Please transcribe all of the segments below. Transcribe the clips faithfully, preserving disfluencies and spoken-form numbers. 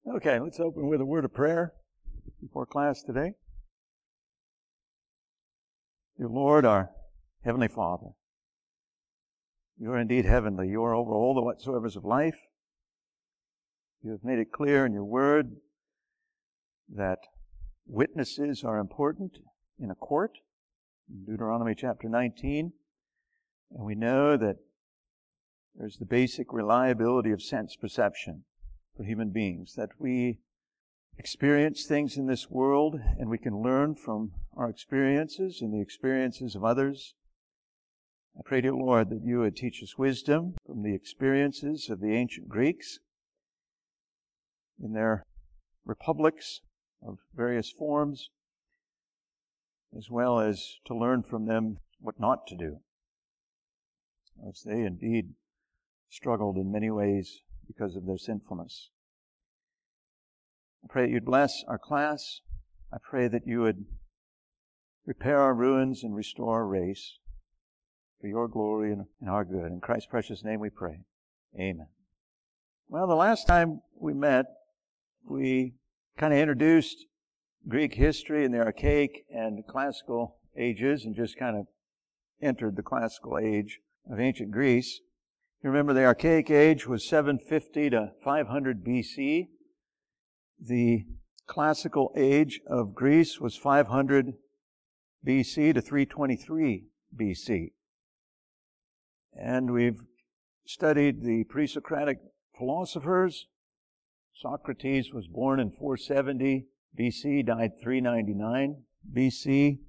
Okay, let's open with a word of prayer before class today. Dear Lord, our Heavenly Father, you are indeed heavenly. You are over all the whatsoevers of life. You have made it clear in your word that witnesses are important in a court, in Deuteronomy chapter nineteen. And we know that there's the basic reliability of sense perception for human beings, that we experience things in this world and we can learn from our experiences and the experiences of others. I pray, dear Lord, that you would teach us wisdom from the experiences of the ancient Greeks in their republics of various forms, as well as to learn from them what not to do, as they indeed struggled in many ways because of their sinfulness. I pray that you'd bless our class. I pray that you would repair our ruins and restore our race for your glory and our good. In Christ's precious name we pray. Amen. Well, the last time we met, we kind of introduced Greek history in the Archaic and Classical ages and just kind of entered the Classical age of ancient Greece. You remember the Archaic age was seven fifty to five hundred B C. The Classical age of Greece was five hundred B C to three twenty-three B C. And we've studied the pre-Socratic philosophers. Socrates was born in four seventy B C, died three ninety-nine B C.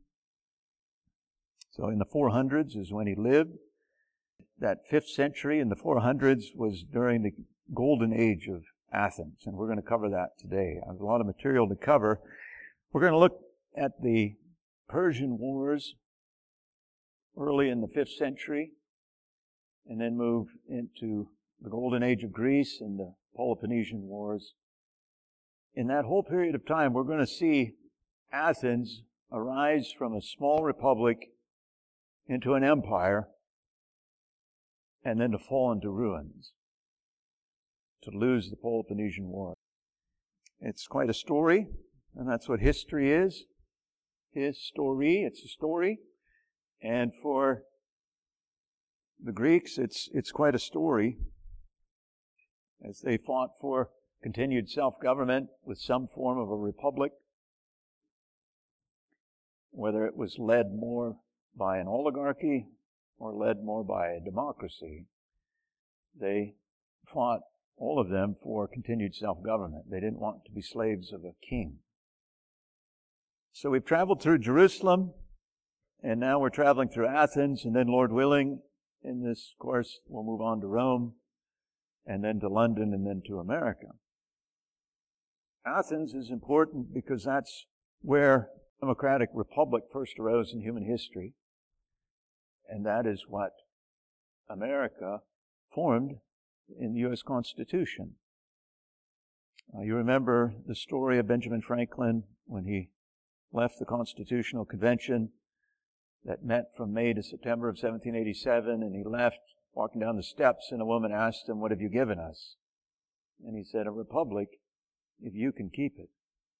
So in the four hundreds is when he lived. That fifth century in the four hundreds was during the golden age of Athens, and we're going to cover that today. There's a lot of material to cover. We're going to look at the Persian Wars early in the fifth century, and then move into the golden age of Greece and the Peloponnesian Wars. In that whole period of time, we're going to see Athens arise from a small republic into an empire, and then to fall into ruins, to lose the Peloponnesian War. It's quite a story, and that's what history is. History, it's a story. And for the Greeks, it's it's quite a story, as they fought for continued self-government with some form of a republic, whether it was led more by an oligarchy or led more by a democracy. They fought, all of them, for continued self-government. They didn't want to be slaves of a king. So we've traveled through Jerusalem, and now we're traveling through Athens, and then, Lord willing, in this course, we'll move on to Rome, and then to London, and then to America. Athens is important because that's where the democratic republic first arose in human history. And that is what America formed in the U S Constitution. Uh, you remember the story of Benjamin Franklin when he left the Constitutional Convention that met from May to September of seventeen eighty-seven, and he left walking down the steps, and a woman asked him, "What have you given us?" And he said, "A republic, if you can keep it."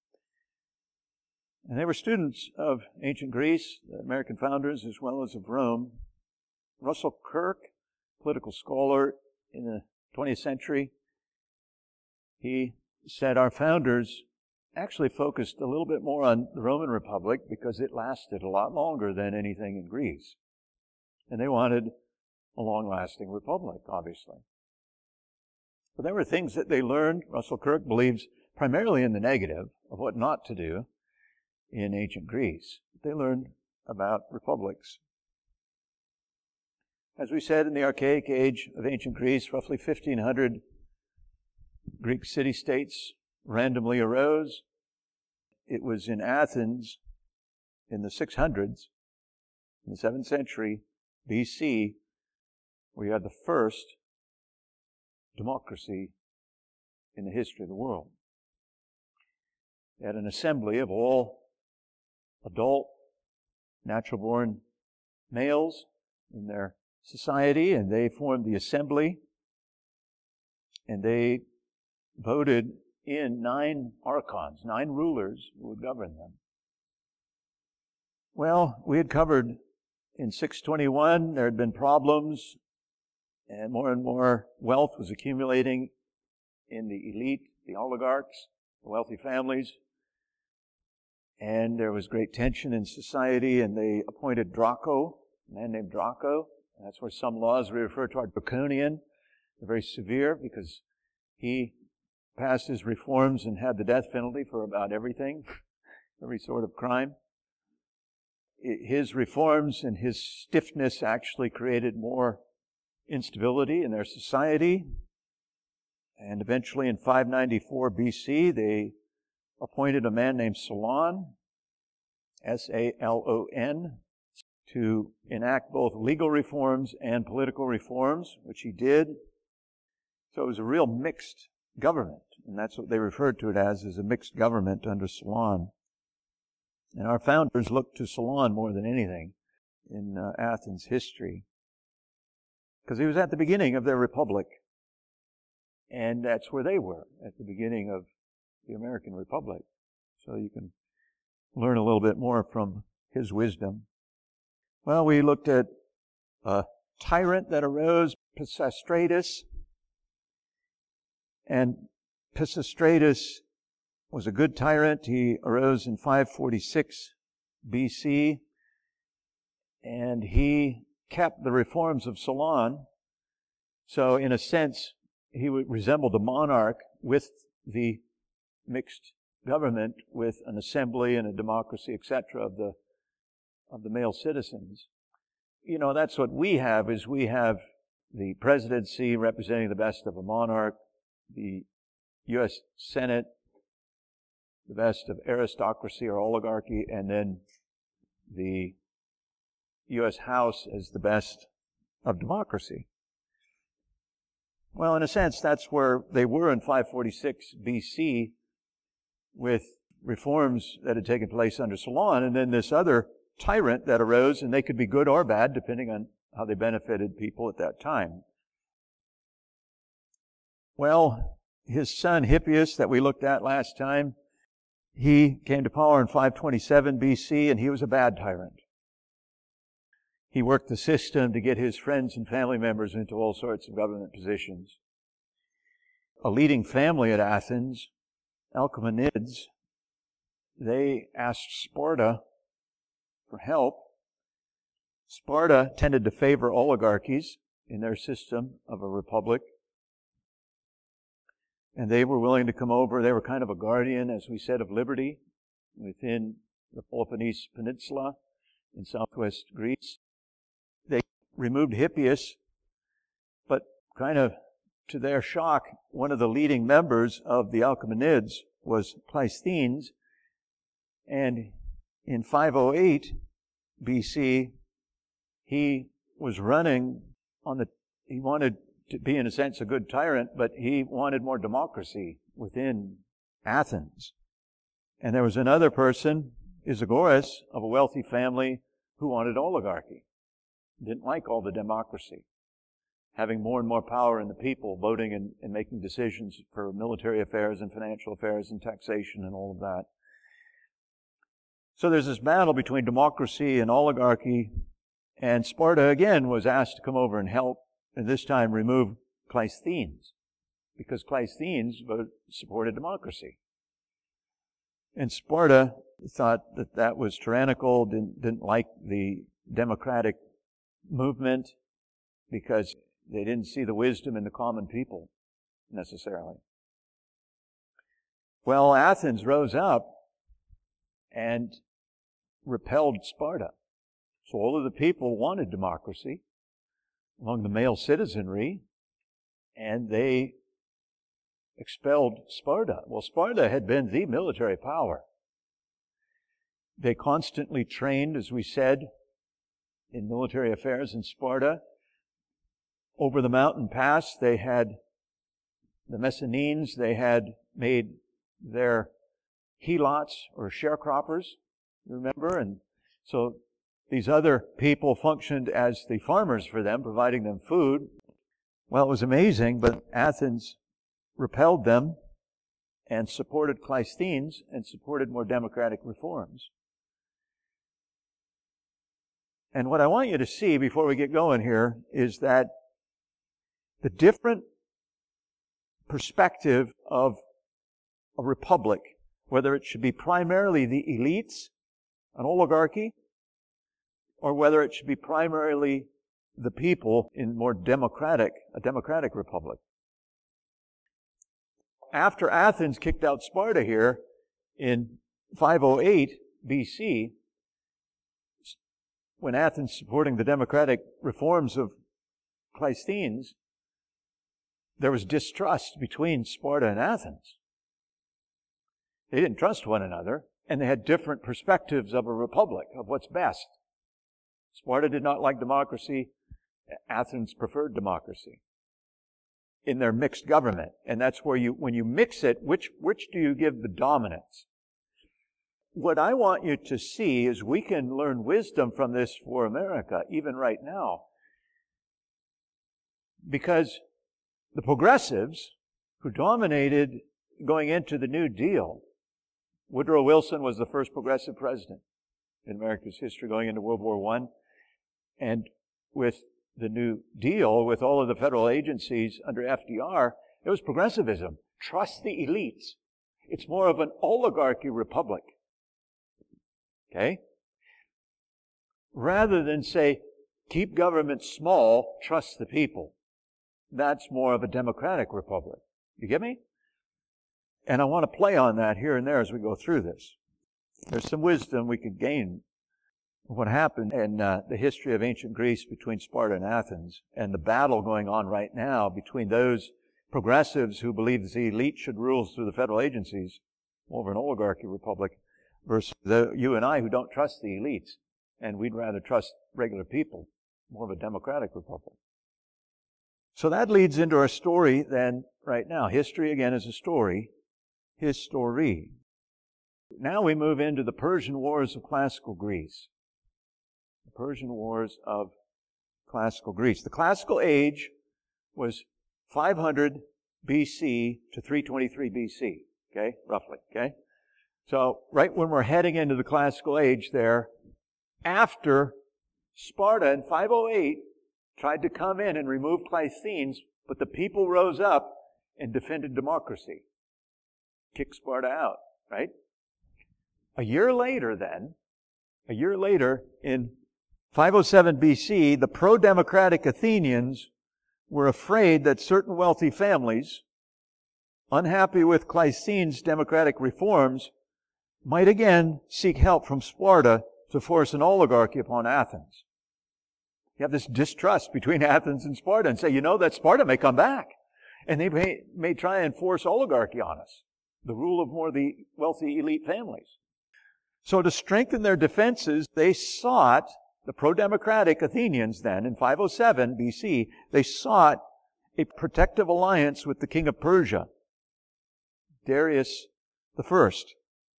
And they were students of ancient Greece, the American founders, as well as of Rome. Russell Kirk, political scholar in the twentieth century, he said our founders actually focused a little bit more on the Roman Republic because it lasted a lot longer than anything in Greece. And they wanted a long-lasting republic, obviously. But there were things that they learned. Russell Kirk believes primarily in the negative of what not to do in ancient Greece. They learned about republics. As we said, in the Archaic age of ancient Greece, roughly fifteen hundred Greek city-states randomly arose. It was in Athens in the six hundreds, in the seventh century B C, where you had the first democracy in the history of the world. They had an assembly of all adult, natural-born males in their society, and they formed the assembly, and they voted in nine archons, nine rulers who would govern them. Well, we had covered in six twenty-one, there had been problems, and more and more wealth was accumulating in the elite, the oligarchs, the wealthy families. And there was great tension in society, and they appointed Draco, a man named Draco. And that's where some laws we refer to are draconian. They're very severe because he passed his reforms and had the death penalty for about everything, every sort of crime. His reforms and his stiffness actually created more instability in their society. And eventually in five ninety-four B C, they appointed a man named Solon, S A L O N, to enact both legal reforms and political reforms, which he did. So it was a real mixed government, and that's what they referred to it as, as a mixed government under Solon. And our founders looked to Solon more than anything in uh, Athens history, because he was at the beginning of their republic, and that's where they were, at the beginning of the American Republic. So you can learn a little bit more from his wisdom. Well, we looked at a tyrant that arose, Pisistratus. And Pisistratus was a good tyrant. He arose in five forty-six B C, and he kept the reforms of Solon. So in a sense, he resembled a monarch with the mixed government, with an assembly and a democracy, et cetera, of the of the male citizens. You know, that's what we have, is we have the presidency representing the best of a monarch, the U S Senate, the best of aristocracy or oligarchy, and then the U S House as the best of democracy. Well, in a sense, that's where they were in five forty-six B C with reforms that had taken place under Solon, and then this other tyrant that arose, and they could be good or bad depending on how they benefited people at that time. Well, his son Hippias that we looked at last time, he came to power in five twenty-seven B C, and he was a bad tyrant. He worked the system to get his friends and family members into all sorts of government positions. A leading family at Athens, Alcmenids, they asked Sparta for help. Sparta tended to favor oligarchies in their system of a republic. And they were willing to come over. They were kind of a guardian, as we said, of liberty within the Peloponnese Peninsula in southwest Greece. They removed Hippias, but kind of to their shock, one of the leading members of the Alcmenids was Cleisthenes. And in five oh eight B C, he was running on the, he wanted to be, in a sense, a good tyrant, but he wanted more democracy within Athens. And there was another person, Isagoras, of a wealthy family, who wanted oligarchy. Didn't like all the democracy. Having more and more power in the people, voting and, and making decisions for military affairs and financial affairs and taxation and all of that. So there's this battle between democracy and oligarchy, and Sparta again was asked to come over and help, and this time remove Cleisthenes, because Cleisthenes supported democracy. And Sparta thought that that was tyrannical, didn't, didn't like the democratic movement, because they didn't see the wisdom in the common people necessarily. Well, Athens rose up and repelled Sparta. So all of the people wanted democracy among the male citizenry, and they expelled Sparta. Well, Sparta had been the military power. They constantly trained, as we said, in military affairs in Sparta. Over the mountain pass, they had the Messenians, they had made their helots or sharecroppers, you remember? And so these other people functioned as the farmers for them, providing them food. Well, it was amazing, but Athens repelled them, and supported Cleisthenes and supported more democratic reforms. And what I want you to see before we get going here is that the different perspective of a republic, whether it should be primarily the elites, an oligarchy, or whether it should be primarily the people in more democratic, a democratic republic. After Athens kicked out Sparta here in five oh eight B C, when Athens supporting the democratic reforms of Cleisthenes, there was distrust between Sparta and Athens. They didn't trust one another, and they had different perspectives of a republic, of what's best. Sparta did not like democracy. Athens preferred democracy in their mixed government. And that's where you, when you mix it, which, which do you give the dominance? What I want you to see is we can learn wisdom from this for America, even right now. Because the progressives who dominated going into the New Deal, Woodrow Wilson was the first progressive president in America's history going into World War One. And with the New Deal, with all of the federal agencies under F D R, it was progressivism. Trust the elites. It's more of an oligarchy republic. Okay? Rather than say, keep government small, trust the people. That's more of a democratic republic. You get me? And I want to play on that here and there as we go through this. There's some wisdom we could gain from what happened in uh, the history of ancient Greece between Sparta and Athens, and the battle going on right now between those progressives who believe the elite should rule through the federal agencies, more of an oligarchy republic, versus the, you and I who don't trust the elites, and we'd rather trust regular people, more of a democratic republic. So that leads into our story then right now. History, again, is a story. History. Now we move into the Persian Wars of classical Greece. The Persian Wars of classical Greece. The classical age was five hundred B C to three twenty-three B C. Okay, roughly. Okay? So, right when we're heading into the classical age there, after Sparta in five oh eight tried to come in and remove Cleisthenes, but the people rose up and defended democracy. Kicked Sparta out, right? A year later then, a year later in five oh seven B C, the pro-democratic Athenians were afraid that certain wealthy families, unhappy with Cleisthenes' democratic reforms, might again seek help from Sparta to force an oligarchy upon Athens. You have this distrust between Athens and Sparta and say, you know, that Sparta may come back. And they may, may try and force oligarchy on us, the rule of more of the wealthy elite families. So to strengthen their defenses, they sought, the pro-democratic Athenians then, in five oh seven B C, they sought a protective alliance with the king of Persia, Darius the First.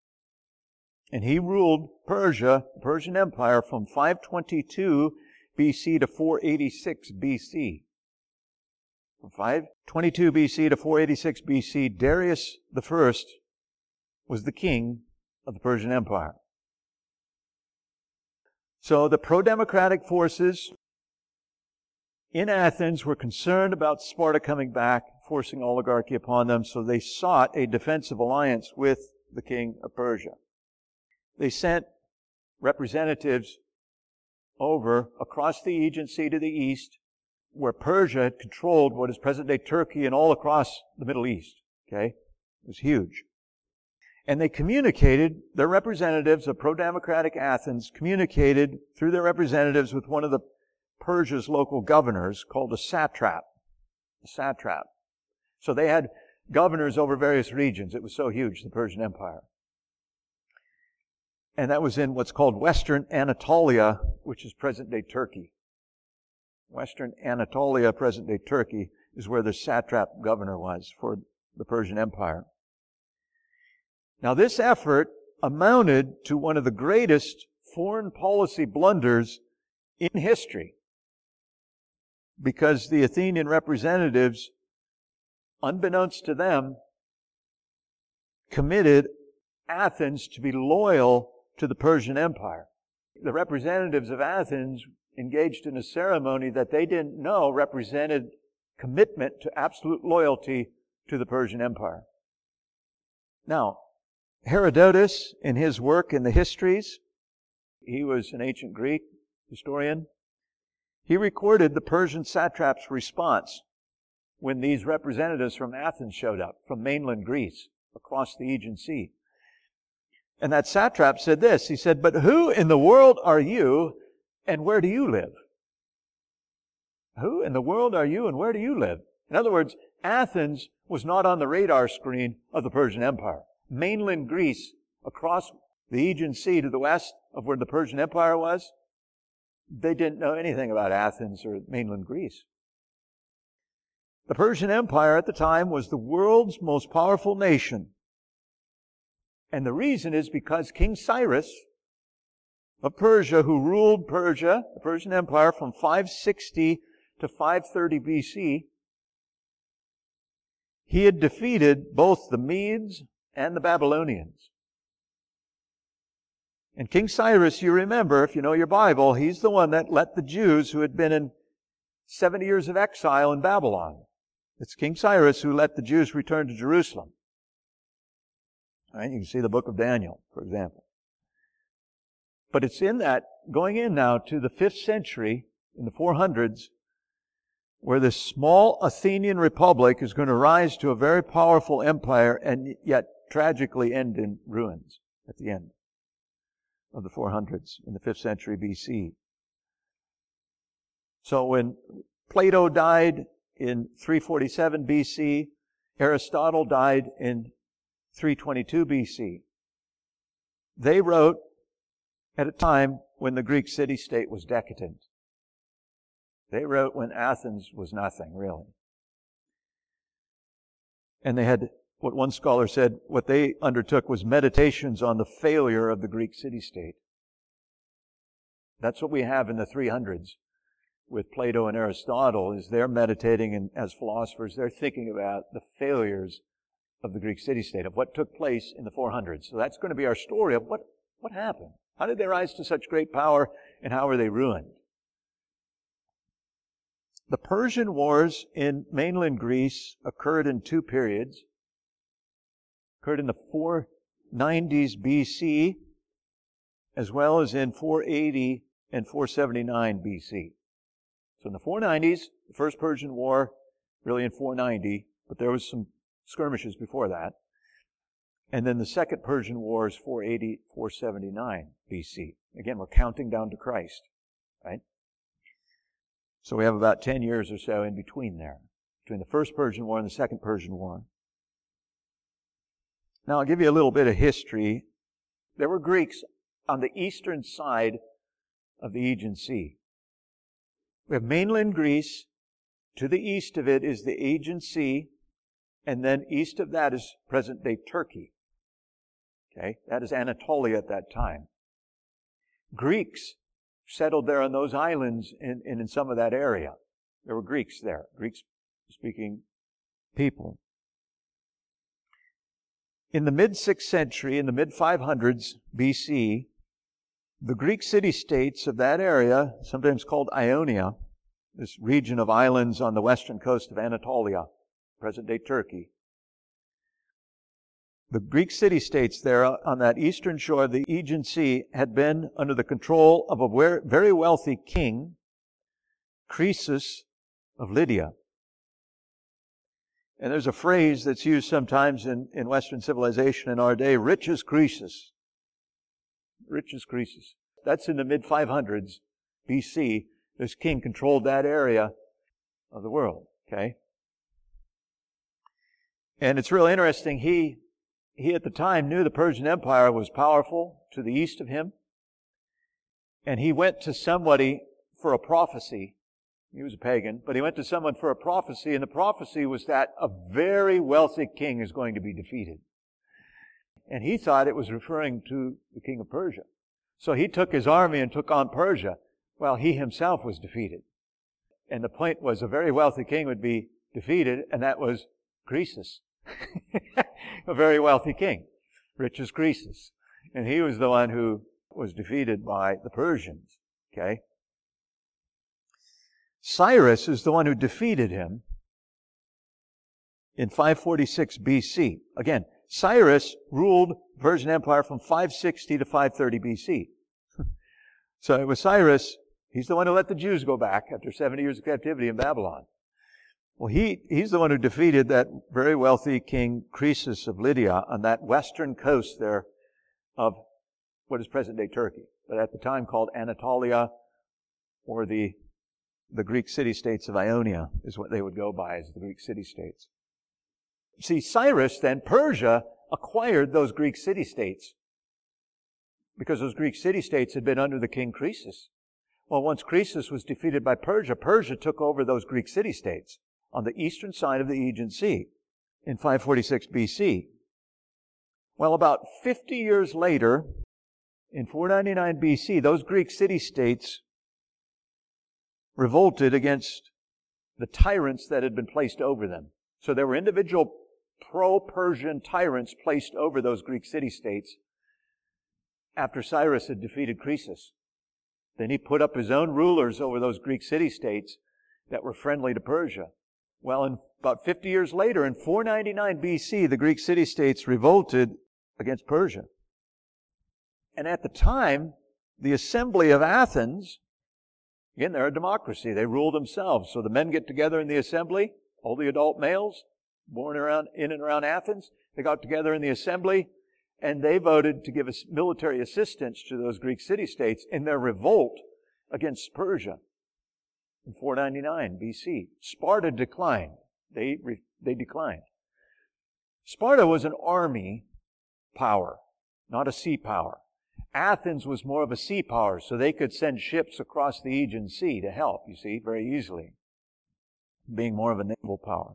And he ruled Persia, the Persian Empire, from five twenty-two B C to four eighty-six B C. From five twenty-two B C to four eighty-six B C, Darius the First was the king of the Persian Empire. So the pro-democratic forces in Athens were concerned about Sparta coming back, forcing oligarchy upon them, so they sought a defensive alliance with the king of Persia. They sent representatives over across the Aegean Sea to the east, where Persia had controlled what is present-day Turkey and all across the Middle East. Okay? It was huge. And they communicated, their representatives of pro-democratic Athens communicated through their representatives with one of the Persia's local governors called a satrap. A satrap. So they had governors over various regions. It was so huge, the Persian Empire. And that was in what's called Western Anatolia, which is present-day Turkey. Western Anatolia, present-day Turkey, is where the satrap governor was for the Persian Empire. Now, this effort amounted to one of the greatest foreign policy blunders in history, because the Athenian representatives, unbeknownst to them, committed Athens to be loyal to the Persian Empire. The representatives of Athens engaged in a ceremony that they didn't know represented commitment to absolute loyalty to the Persian Empire. Now, Herodotus, in his work in the histories, he was an ancient Greek historian, he recorded the Persian satrap's response when these representatives from Athens showed up, from mainland Greece, across the Aegean Sea. And that satrap said this, he said, "But who in the world are you, and where do you live?" Who in the world are you, and where do you live? In other words, Athens was not on the radar screen of the Persian Empire. Mainland Greece, across the Aegean Sea to the west of where the Persian Empire was, they didn't know anything about Athens or mainland Greece. The Persian Empire at the time was the world's most powerful nation. And the reason is because King Cyrus of Persia, who ruled Persia, the Persian Empire, from five sixty to five thirty B C, he had defeated both the Medes and the Babylonians. And King Cyrus, you remember, if you know your Bible, he's the one that let the Jews who had been in seventy years of exile in Babylon. It's King Cyrus who let the Jews return to Jerusalem. Right? You can see the book of Daniel, for example. But it's in that, going in now to the fifth century, in the four hundreds, where this small Athenian republic is going to rise to a very powerful empire and yet tragically end in ruins at the end of the four hundreds, in the fifth century B C. So when Plato died in three forty-seven B C, Aristotle died in three twenty-two B C. They wrote at a time when the Greek city-state was decadent. They wrote when Athens was nothing, really. And they had, what one scholar said, what they undertook was meditations on the failure of the Greek city-state. That's what we have in the three hundreds with Plato and Aristotle, is they're meditating, and as philosophers, they're thinking about the failures of the Greek city-state, of what took place in the four hundreds. So that's going to be our story of what, what happened. How did they rise to such great power, and how were they ruined? The Persian Wars in mainland Greece occurred in two periods. Occurred in the four nineties B C, as well as in four eighty and four seventy-nine B C. So in the four nineties, the First Persian War, really in four ninety, but there was some skirmishes before that. And then the Second Persian War is four eighty, four seventy-nine B C. Again, we're counting down to Christ, right? So we have about ten years or so in between there, between the First Persian War and the Second Persian War. Now, I'll give you a little bit of history. There were Greeks on the eastern side of the Aegean Sea. We have mainland Greece. To the east of it is the Aegean Sea, and then east of that is present-day Turkey. Okay, that is Anatolia at that time. Greeks settled there on those islands and in, in, in some of that area. There were Greeks there, Greek-speaking people. In the mid-sixth century, in the mid five hundreds B C, the Greek city-states of that area, sometimes called Ionia, this region of islands on the western coast of Anatolia, present-day Turkey, the Greek city-states there on that eastern shore of the Aegean Sea had been under the control of a very wealthy king, Croesus of Lydia. And there's a phrase that's used sometimes in, in Western civilization in our day, rich as Croesus. Rich as Croesus. That's in the mid five hundreds B C. This king controlled that area of the world, okay? And it's really interesting. He, he at the time knew the Persian Empire was powerful to the east of him. And he went to somebody for a prophecy. He was a pagan, but he went to someone for a prophecy, and the prophecy was that a very wealthy king is going to be defeated. And he thought it was referring to the king of Persia. So he took his army and took on Persia, while he himself was defeated. And the point was a very wealthy king would be defeated, and that was Croesus. A very wealthy king, rich as Croesus. And he was the one who was defeated by the Persians. Okay? Cyrus is the one who defeated him in five forty-six B C. Again, Cyrus ruled the Persian Empire from five sixty to five thirty B C. So it was Cyrus, he's the one who let the Jews go back after seventy years of captivity in Babylon. Well, he, he's the one who defeated that very wealthy king Croesus of Lydia on that western coast there of what is present-day Turkey, but at the time called Anatolia, or the, the Greek city-states of Ionia is what they would go by as the Greek city-states. See, Cyrus then, Persia, acquired those Greek city-states because those Greek city-states had been under the king Croesus. Well, once Croesus was defeated by Persia, Persia took over those Greek city-states on the eastern side of the Aegean Sea in five forty-six B C. Well, about fifty years later, in four ninety-nine B C, those Greek city-states revolted against the tyrants that had been placed over them. So there were individual pro-Persian tyrants placed over those Greek city-states after Cyrus had defeated Croesus. Then he put up his own rulers over those Greek city-states that were friendly to Persia. Well, in about fifty years later, in four ninety-nine B C, the Greek city-states revolted against Persia. And at the time, the assembly of Athens, again, they're a democracy. They rule themselves. So the men get together in the assembly, all the adult males born around in and around Athens. They got together in the assembly, and they voted to give us military assistance to those Greek city-states in their revolt against Persia in four ninety-nine B C. Sparta declined. They, they declined. Sparta was an army power, not a sea power. Athens was more of a sea power, so they could send ships across the Aegean Sea to help, you see, very easily, being more of a naval power.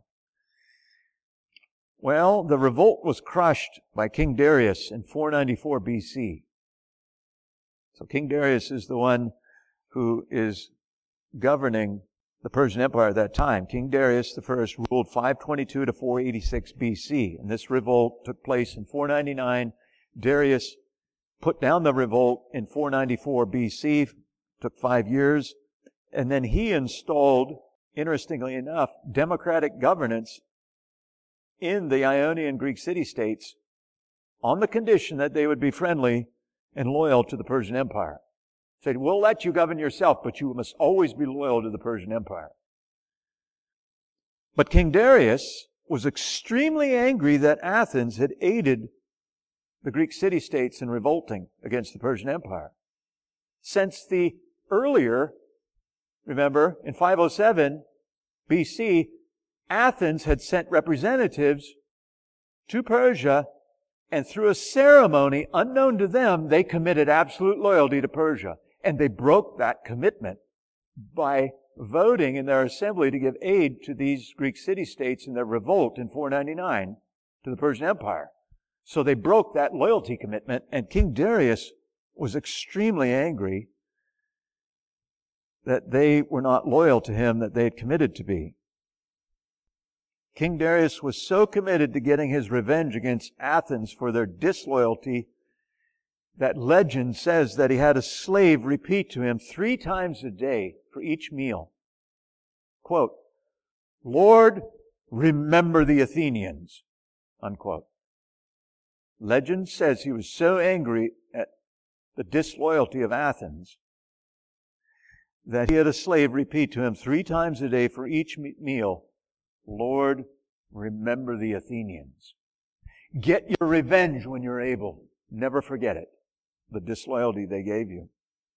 Well, the revolt was crushed by King Darius in four ninety-four B C. So King Darius is the one who is governing the Persian Empire at that time. King Darius the First ruled five twenty-two to four eighty-six B C, and this revolt took place in four ninety-nine. Darius put down the revolt in four ninety-four B C, took five years, and then he installed, interestingly enough, democratic governance in the Ionian Greek city-states on the condition that they would be friendly and loyal to the Persian Empire. Said, we'll let you govern yourself, but you must always be loyal to the Persian Empire. But King Darius was extremely angry that Athens had aided the Greek city-states in revolting against the Persian Empire. Since the earlier, remember, in five oh seven B C, Athens had sent representatives to Persia, and through a ceremony unknown to them, they committed absolute loyalty to Persia. And they broke that commitment by voting in their assembly to give aid to these Greek city-states in their revolt in four ninety-nine to the Persian Empire. So they broke that loyalty commitment, and King Darius was extremely angry that they were not loyal to him that they had committed to be. King Darius was so committed to getting his revenge against Athens for their disloyalty that legend says that he had a slave repeat to him three times a day for each meal, quote, "Lord, remember the Athenians," unquote. Legend says he was so angry at the disloyalty of Athens that he had a slave repeat to him three times a day for each meal, "Lord, remember the Athenians." Get your revenge when you're able. Never forget it. The disloyalty they gave you.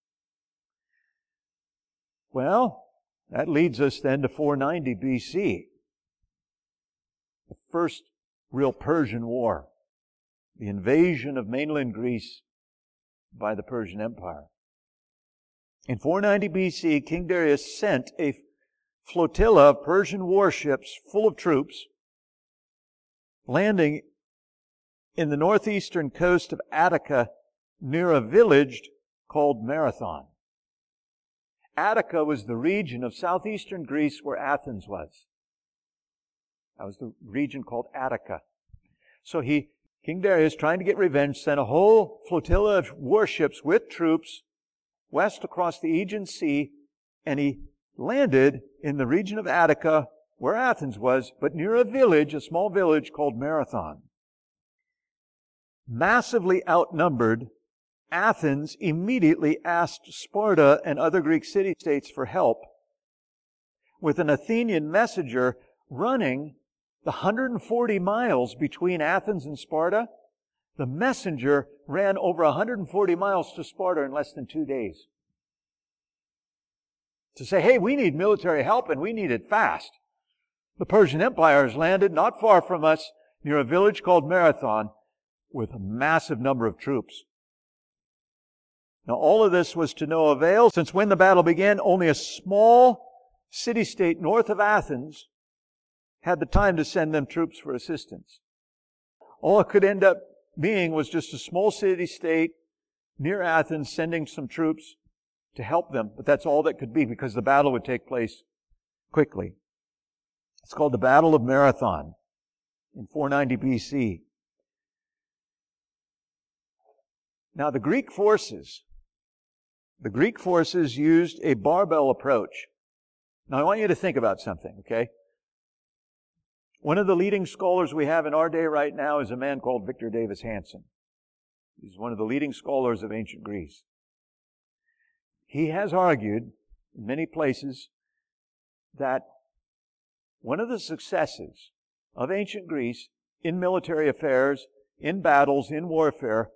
Well, that leads us then to four ninety B C. The first real Persian War. The invasion of mainland Greece by the Persian Empire. In four ninety B C, King Darius sent a flotilla of Persian warships full of troops, landing in the northeastern coast of Attica near a village called Marathon. Attica was the region of southeastern Greece where Athens was. That was the region called Attica. So he, King Darius, trying to get revenge, sent a whole flotilla of warships with troops west across the Aegean Sea, and he landed in the region of Attica, where Athens was, but near a village, a small village called Marathon. Massively outnumbered, Athens immediately asked Sparta and other Greek city-states for help, with an Athenian messenger running the one hundred forty miles between Athens and Sparta. The messenger ran over one hundred forty miles to Sparta in less than two days. To say, hey, we need military help and we need it fast. The Persian Empire has landed not far from us near a village called Marathon with a massive number of troops. Now all of this was to no avail, since when the battle began, only a small city-state north of Athens had the time to send them troops for assistance. All it could end up being was just a small city-state near Athens sending some troops to help them. But that's all that could be, because the battle would take place quickly. It's called the Battle of Marathon in four ninety B C. Now the Greek forces, the Greek forces used a barbell approach. Now I want you to think about something, okay? One of the leading scholars we have in our day right now is a man called Victor Davis Hanson. He's one of the leading scholars of ancient Greece. He has argued in many places that one of the successes of ancient Greece in military affairs, in battles, in warfare,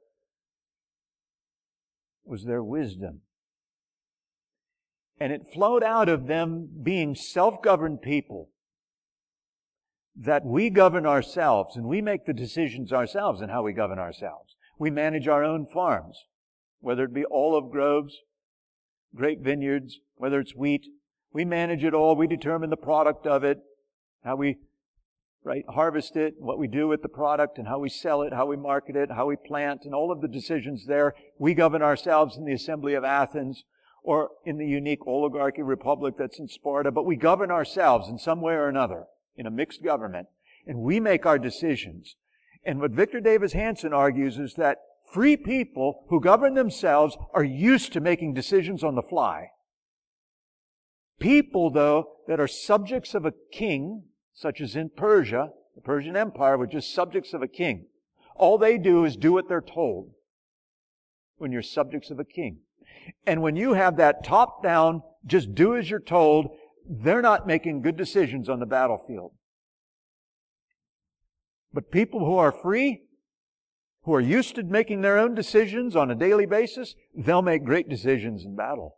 was their wisdom. And it flowed out of them being self-governed people. That we govern ourselves and we make the decisions ourselves in how we govern ourselves. We manage our own farms, whether it be olive groves, grape vineyards, whether it's wheat. We manage it all. We determine the product of it, how we right harvest it, what we do with the product, and how we sell it, how we market it, how we plant, and all of the decisions there. We govern ourselves in the Assembly of Athens or in the unique oligarchy republic that's in Sparta, but we govern ourselves in some way or another in a mixed government, and we make our decisions. And what Victor Davis Hanson argues is that free people who govern themselves are used to making decisions on the fly. People, though, that are subjects of a king, such as in Persia, the Persian Empire, were just subjects of a king. All they do is do what they're told when you're subjects of a king. And when you have that top-down, just do as you're told, they're not making good decisions on the battlefield. But people who are free, who are used to making their own decisions on a daily basis, they'll make great decisions in battle.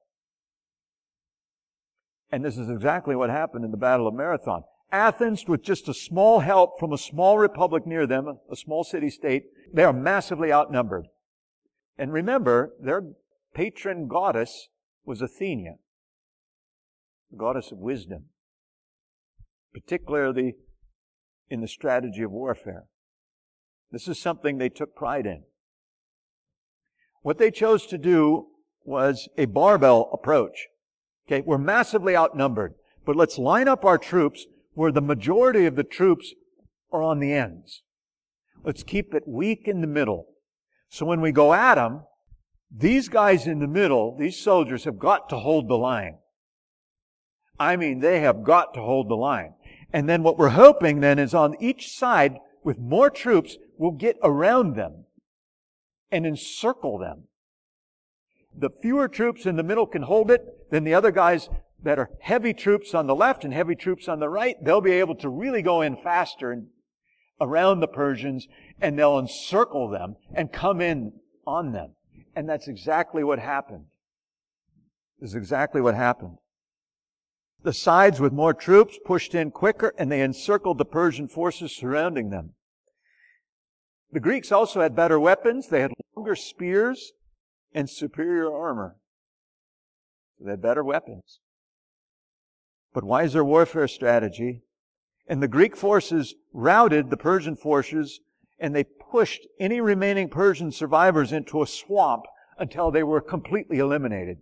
And this is exactly what happened in the Battle of Marathon. Athens, with just a small help from a small republic near them, a small city-state, they are massively outnumbered. And remember, their patron goddess was Athena, the goddess of wisdom, particularly in the strategy of warfare. This is something they took pride in. What they chose to do was a barbell approach. Okay, we're massively outnumbered, but let's line up our troops where the majority of the troops are on the ends. Let's keep it weak in the middle. So when we go at them, these guys in the middle, these soldiers, have got to hold the line. I mean, they have got to hold the line. And then what we're hoping then is on each side, with more troops, we'll get around them and encircle them. The fewer troops in the middle can hold it, then the other guys that are heavy troops on the left and heavy troops on the right, they'll be able to really go in faster and around the Persians, and they'll encircle them and come in on them. And that's exactly what happened. This is exactly what happened. The sides with more troops pushed in quicker, and they encircled the Persian forces surrounding them. The Greeks also had better weapons. They had longer spears and superior armor. They had better weapons. But wiser warfare strategy. And the Greek forces routed the Persian forces, and they pushed any remaining Persian survivors into a swamp until they were completely eliminated.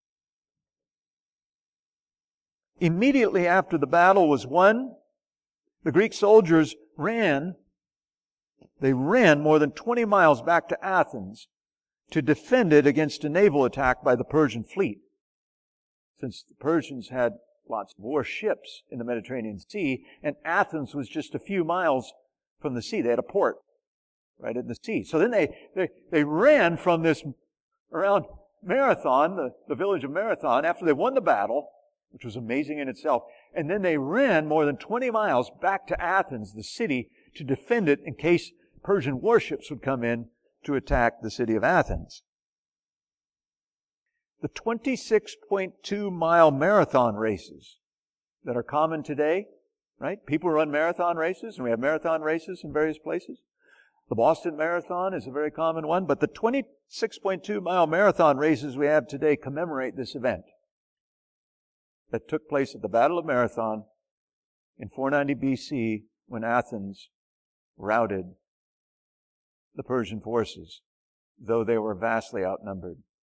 Immediately after the battle was won, The Greek soldiers ran, they ran more than twenty miles back to Athens to defend it against a naval attack by the Persian fleet. Since the Persians had lots of war ships in the Mediterranean Sea, and Athens was just a few miles from the sea. They had a port right in the sea. So then they, they, they ran from this around Marathon, the, the village of Marathon, after they won the battle, which was amazing in itself. And then they ran more than twenty miles back to Athens, the city, to defend it in case Persian warships would come in to attack the city of Athens. The twenty-six point two mile marathon races that are common today, right? People run marathon races, and we have marathon races in various places. The Boston Marathon is a very common one, but the twenty-six point two mile marathon races we have today commemorate this event that took place at the Battle of Marathon in four ninety B C when Athens routed the Persian forces, though they were vastly outnumbered.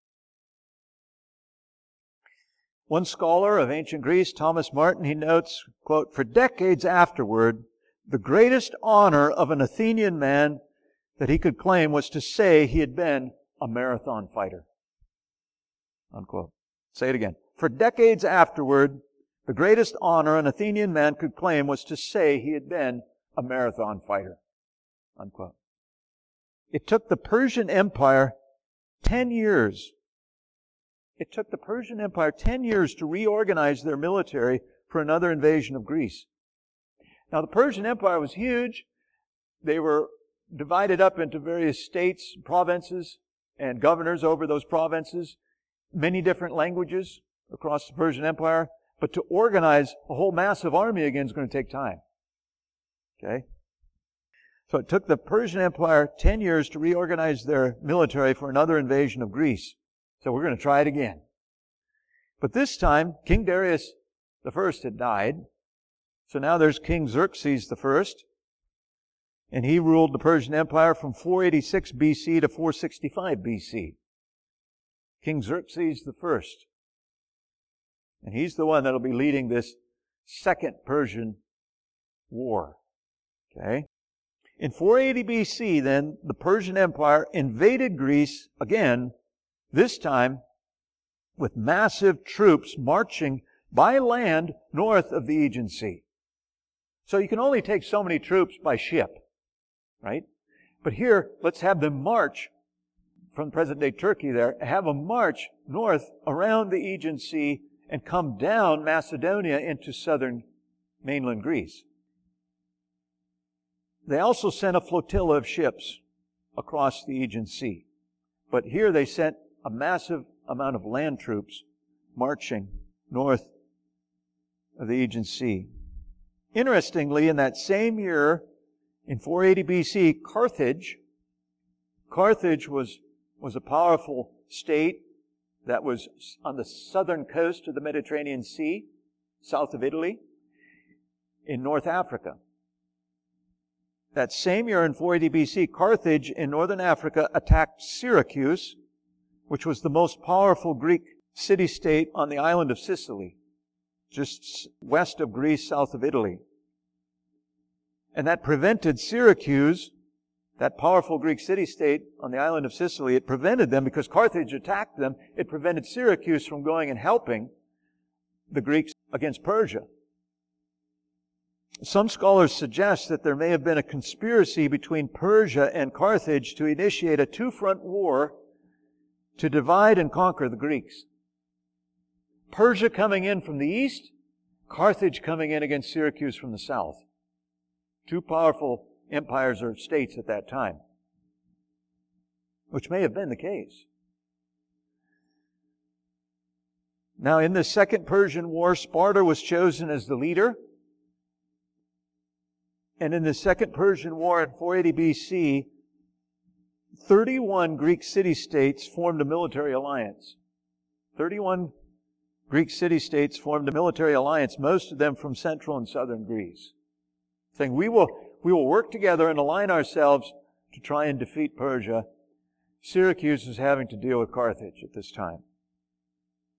One scholar of ancient Greece, Thomas Martin, he notes, quote, "For decades afterward, the greatest honor of an Athenian man that he could claim was to say he had been a marathon fighter." Unquote. Say it again. For decades afterward, the greatest honor an Athenian man could claim was to say he had been a marathon fighter. Unquote. It took the Persian Empire ten years. It took the Persian Empire ten years to reorganize their military for another invasion of Greece. Now, the Persian Empire was huge. They were divided up into various states, provinces, and governors over those provinces, many different languages across the Persian Empire. But to organize a whole massive army again is going to take time. Okay? So it took the Persian Empire ten years to reorganize their military for another invasion of Greece. So we're going to try it again. But this time, King Darius the First had died. So now there's King Xerxes the First. And he ruled the Persian Empire from four eighty-six B C to four sixty-five B C. King Xerxes the First. And he's the one that'll be leading this second Persian war. Okay? In four eighty B C, then, the Persian Empire invaded Greece again, this time with massive troops marching by land north of the Aegean Sea. So you can only take so many troops by ship, right? But here, let's have them march from present-day Turkey there, have them march north around the Aegean Sea and come down Macedonia into southern mainland Greece. They also sent a flotilla of ships across the Aegean Sea. But here they sent a massive amount of land troops marching north of the Aegean Sea. Interestingly, in that same year, in four eighty B C, Carthage, Carthage was, was a powerful state that was on the southern coast of the Mediterranean Sea, south of Italy, in North Africa. That same year in four eighty B C, Carthage in northern Africa attacked Syracuse, which was the most powerful Greek city-state on the island of Sicily, just west of Greece, south of Italy. And that prevented Syracuse, that powerful Greek city-state on the island of Sicily, it prevented them, because Carthage attacked them, it prevented Syracuse from going and helping the Greeks against Persia. Some scholars suggest that there may have been a conspiracy between Persia and Carthage to initiate a two-front war to divide and conquer the Greeks. Persia coming in from the east, Carthage coming in against Syracuse from the south. Two powerful empires or states at that time, which may have been the case. Now, in the Second Persian War, Sparta was chosen as the leader. And in the Second Persian War in four eighty B C, thirty-one Greek city-states formed a military alliance. thirty-one Greek city-states formed a military alliance, most of them from central and southern Greece, saying, we will, we will work together and align ourselves to try and defeat Persia. Syracuse is having to deal with Carthage at this time.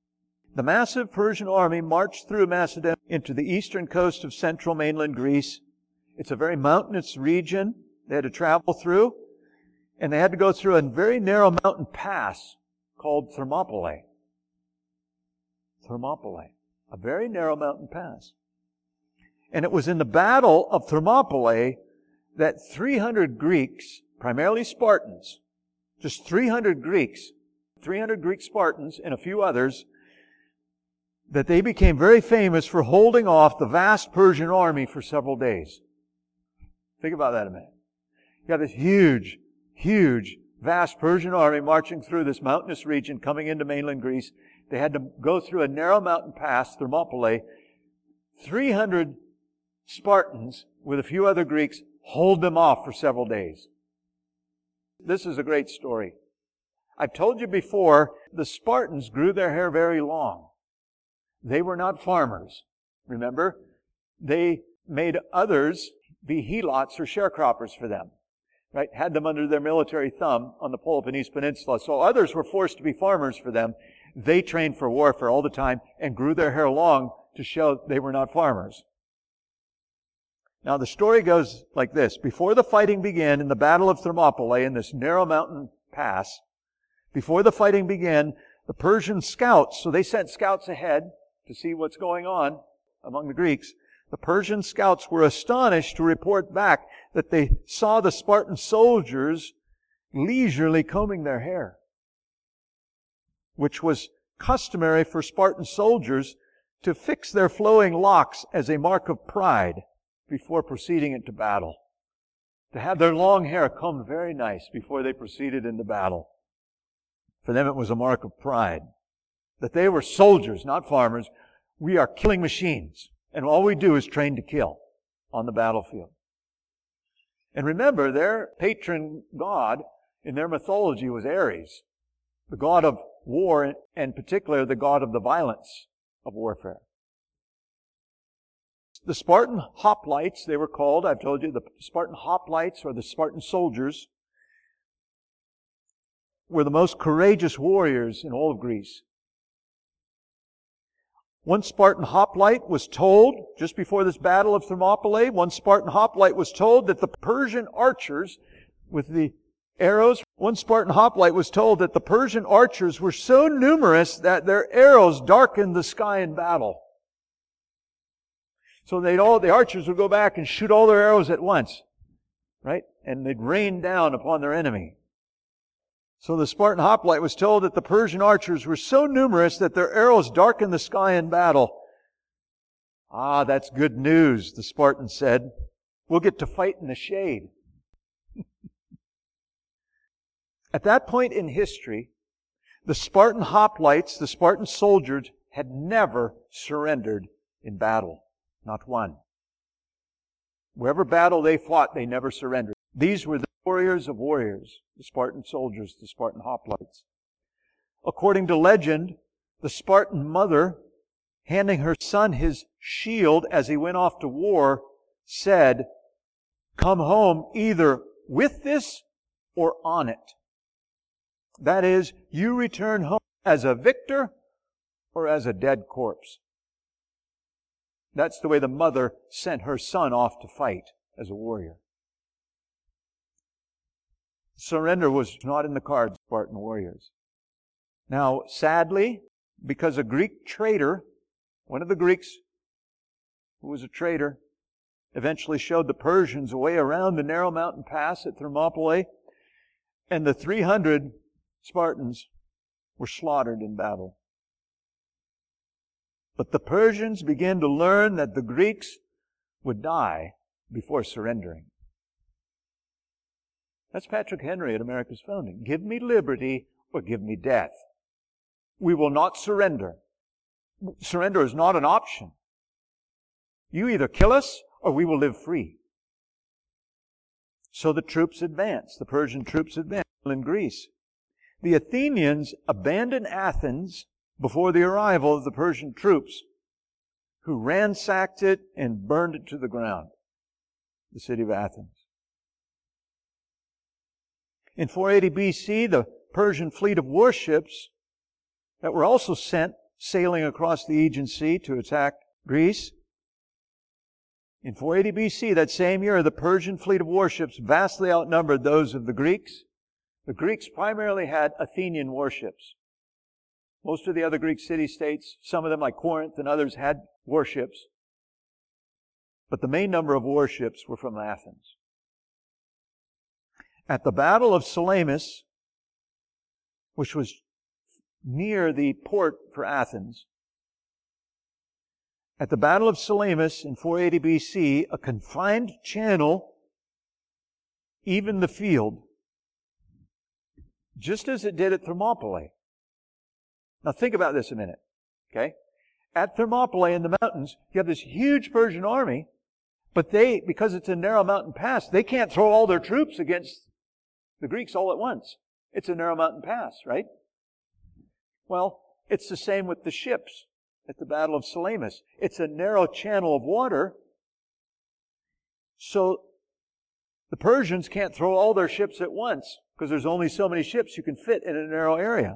The massive Persian army marched through Macedonia into the eastern coast of central mainland Greece, It's a very mountainous region they had to travel through, and they had to go through a very narrow mountain pass called Thermopylae. Thermopylae, a very narrow mountain pass. And it was in the Battle of Thermopylae that three hundred Greeks, primarily Spartans, just three hundred Greeks, three hundred Greek Spartans and a few others, that they became very famous for holding off the vast Persian army for several days. Think about that a minute. You got this huge, huge, vast Persian army marching through this mountainous region coming into mainland Greece. They had to go through a narrow mountain pass, Thermopylae. three hundred Spartans, with a few other Greeks, hold them off for several days. This is a great story. I've told you before, the Spartans grew their hair very long. They were not farmers. Remember? They made others be helots or sharecroppers for them. Right? Had them under their military thumb on the Peloponnese Peninsula. So others were forced to be farmers for them. They trained for warfare all the time and grew their hair long to show they were not farmers. Now the story goes like this. Before the fighting began in the Battle of Thermopylae in this narrow mountain pass, before the fighting began, the Persian scouts, so they sent scouts ahead to see what's going on among the Greeks. The Persian scouts were astonished to report back that they saw the Spartan soldiers leisurely combing their hair, which was customary for Spartan soldiers to fix their flowing locks as a mark of pride before proceeding into battle. To have their long hair combed very nice before they proceeded into battle. For them it was a mark of pride. That they were soldiers, not farmers. We are killing machines. And all we do is train to kill on the battlefield. And remember, their patron god in their mythology was Ares, the god of war, and in particular the god of the violence of warfare. The Spartan hoplites, they were called, I've told you, the Spartan hoplites, or the Spartan soldiers, were the most courageous warriors in all of Greece. One Spartan hoplite was told, just before this battle of Thermopylae, one Spartan hoplite was told that the Persian archers with the arrows, one Spartan hoplite was told that the Persian archers were so numerous that their arrows darkened the sky in battle. So they'd all, the archers would go back and shoot all their arrows at once, right? And they'd rain down upon their enemy. So the Spartan hoplite was told that the Persian archers were so numerous that their arrows darkened the sky in battle. Ah, that's good news, the Spartan said. We'll get to fight in the shade. At that point in history, the Spartan hoplites, the Spartan soldiers, had never surrendered in battle. Not one. Wherever battle they fought, they never surrendered. These were the warriors of warriors, the Spartan soldiers, the Spartan hoplites. According to legend, the Spartan mother, handing her son his shield as he went off to war, said, "Come home either with this or on it." That is, you return home as a victor or as a dead corpse. That's the way the mother sent her son off to fight as a warrior. Surrender was not in the cards, Spartan warriors. Now, sadly, because a Greek traitor, one of the Greeks who was a traitor, eventually showed the Persians a way around the narrow mountain pass at Thermopylae, and the three hundred Spartans were slaughtered in battle. But the Persians began to learn that the Greeks would die before surrendering. That's Patrick Henry at America's founding. Give me liberty or give me death. We will not surrender. Surrender is not an option. You either kill us or we will live free. So the troops advanced. The Persian troops advanced in Greece. The Athenians abandoned Athens before the arrival of the Persian troops, who ransacked it and burned it to the ground, the city of Athens. In four eighty B C, the Persian fleet of warships that were also sent sailing across the Aegean Sea to attack Greece In four eighty B C, that same year, the Persian fleet of warships vastly outnumbered those of the Greeks. The Greeks primarily had Athenian warships. Most of the other Greek city-states, some of them like Corinth and others, had warships. But the main number of warships were from Athens. At the Battle of Salamis, which was near the port for Athens, at the Battle of Salamis in four eighty B C, a confined channel evened the field, just as it did at Thermopylae. Now think about this a minute, okay? At Thermopylae in the mountains, you have this huge Persian army, but they, because it's a narrow mountain pass, they can't throw all their troops against the Greeks all at once. It's a narrow mountain pass, right? Well, it's the same with the ships at the Battle of Salamis. It's a narrow channel of water, so the Persians can't throw all their ships at once because there's only so many ships you can fit in a narrow area.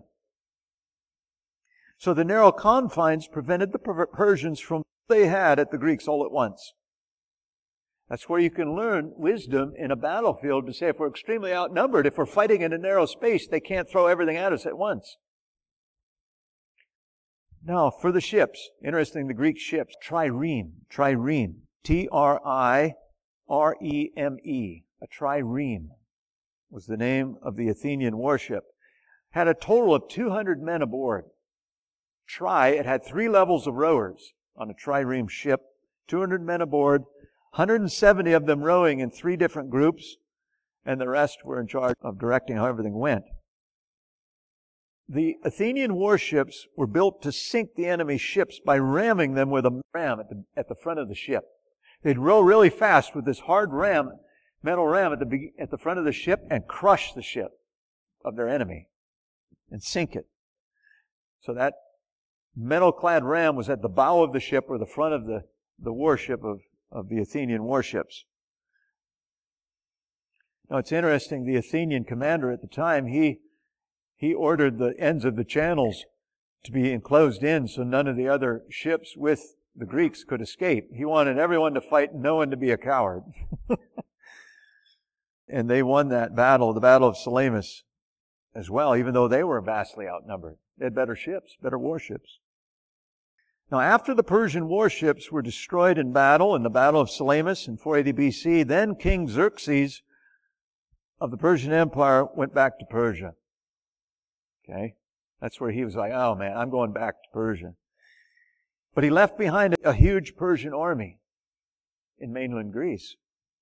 So the narrow confines prevented the Persians from what they had at the Greeks all at once. That's where you can learn wisdom in a battlefield to say if we're extremely outnumbered, if we're fighting in a narrow space, they can't throw everything at us at once. Now, for the ships, interesting, the Greek ships, trireme, trireme, T R I R E M E, a trireme was the name of the Athenian warship, had a total of two hundred men aboard. Tri, it had three levels of rowers on a trireme ship, two hundred men aboard, one hundred seventy of them rowing in three different groups, and the rest were in charge of directing how everything went. The Athenian warships were built to sink the enemy's ships by ramming them with a ram at the, at the front of the ship. They'd row really fast with this hard ram, metal ram at the, at the front of the ship and crush the ship of their enemy and sink it. So that metal-clad ram was at the bow of the ship or the front of the, the warship of, of the Athenian warships. Now it's interesting, the Athenian commander at the time, he He ordered the ends of the channels to be enclosed in so none of the other ships with the Greeks could escape. He wanted everyone to fight and no one to be a coward. And they won that battle, the Battle of Salamis, as well, even though they were vastly outnumbered. They had better ships, better warships. Now, after the Persian warships were destroyed in battle, in the Battle of Salamis in four eighty B C, then King Xerxes of the Persian Empire went back to Persia. Okay? That's where he was like, oh man, I'm going back to Persia. But he left behind a huge Persian army in mainland Greece.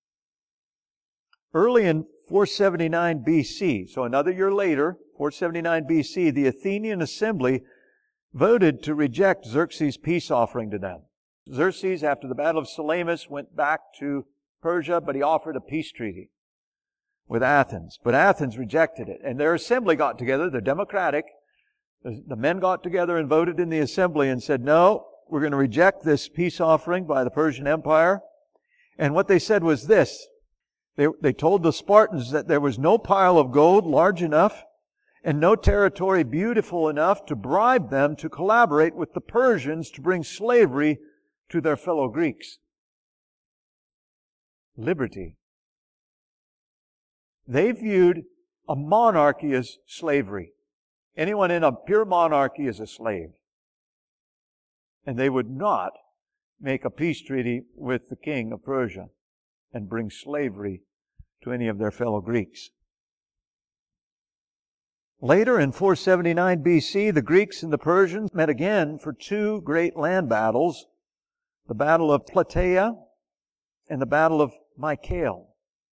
Early in four seventy-nine B C, so another year later, four seventy-nine B C, the Athenian assembly voted to reject Xerxes' peace offering to them. Xerxes, after the Battle of Salamis, went back to Persia, but he offered a peace treaty with Athens. But Athens rejected it. And their assembly got together, they're democratic. The men got together and voted in the assembly and said, no, we're going to reject this peace offering by the Persian Empire. And what they said was this. They, they told the Spartans that there was no pile of gold large enough and no territory beautiful enough to bribe them to collaborate with the Persians to bring slavery to their fellow Greeks. Liberty. They viewed a monarchy as slavery. Anyone in a pure monarchy is a slave. And they would not make a peace treaty with the king of Persia and bring slavery to any of their fellow Greeks. Later in four seventy-nine B C, the Greeks and the Persians met again for two great land battles, the Battle of Plataea and the Battle of Mycale,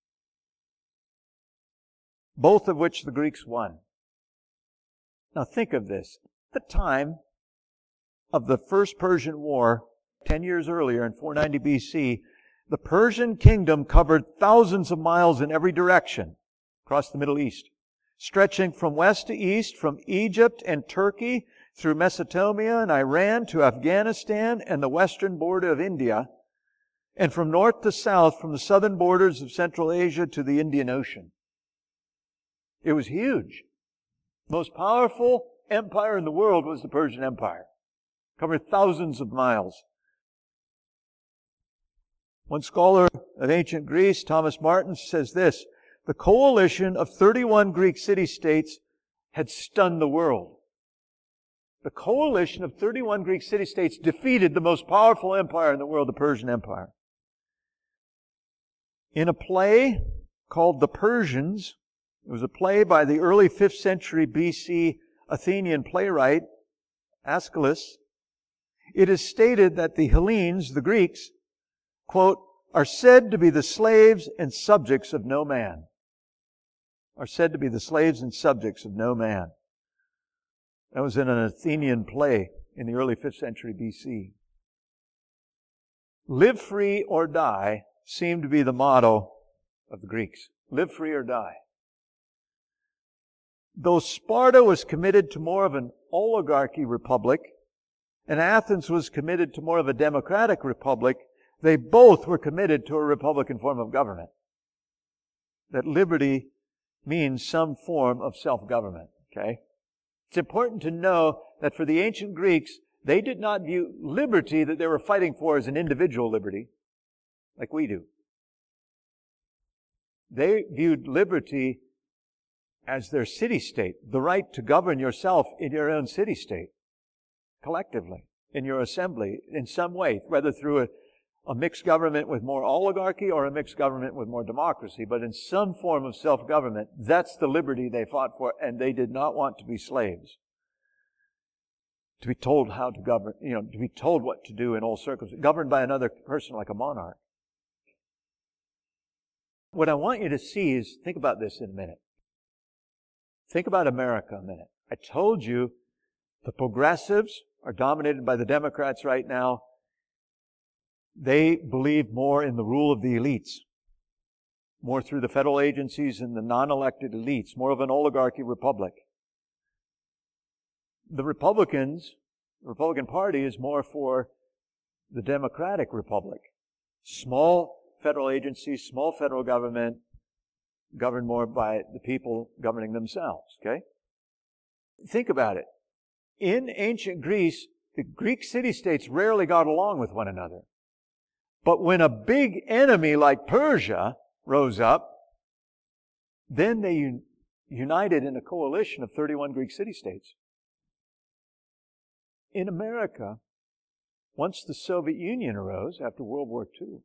both of which the Greeks won. Now think of this. At the time of the First Persian War, ten years earlier in four ninety B C, the Persian kingdom covered thousands of miles in every direction across the Middle East, stretching from west to east, from Egypt and Turkey through Mesopotamia and Iran to Afghanistan and the western border of India, and from north to south, from the southern borders of Central Asia to the Indian Ocean. It was huge. The most powerful empire in the world was the Persian Empire. Covered thousands of miles. One scholar of ancient Greece, Thomas Martin, says this: the coalition of thirty-one Greek city-states had stunned the world. The coalition of thirty-one Greek city-states defeated the most powerful empire in the world, the Persian Empire. In a play called The Persians, it was a play by the early fifth century B C Athenian playwright Aeschylus, it is stated that the Hellenes, the Greeks, quote, are said to be the slaves and subjects of no man. Are said to be the slaves and subjects of no man. That was in an Athenian play in the early fifth century B C. Live free or die seemed to be the motto of the Greeks. Live free or die. Though Sparta was committed to more of an oligarchy republic, and Athens was committed to more of a democratic republic, they both were committed to a republican form of government. That liberty means some form of self-government, okay? It's important to know that for the ancient Greeks, they did not view liberty that they were fighting for as an individual liberty, like we do. They viewed liberty as their city-state, the right to govern yourself in your own city-state, collectively, in your assembly, in some way, whether through a, a mixed government with more oligarchy or a mixed government with more democracy, but in some form of self-government. That's the liberty they fought for, and they did not want to be slaves. To be told how to govern, you know, to be told what to do in all circumstances, governed by another person like a monarch. What I want you to see is, think about this in a minute. Think about America a minute. I told you the progressives are dominated by the Democrats right now. They believe more in the rule of the elites, more through the federal agencies and the non-elected elites, more of an oligarchy republic. The Republicans, the Republican Party is more for the Democratic Republic. Small federal agencies, small federal government, governed more by the people governing themselves, okay? Think about it. In ancient Greece, the Greek city-states rarely got along with one another. But when a big enemy like Persia rose up, then they un- united in a coalition of thirty-one Greek city-states. In America, once the Soviet Union arose after World War Two,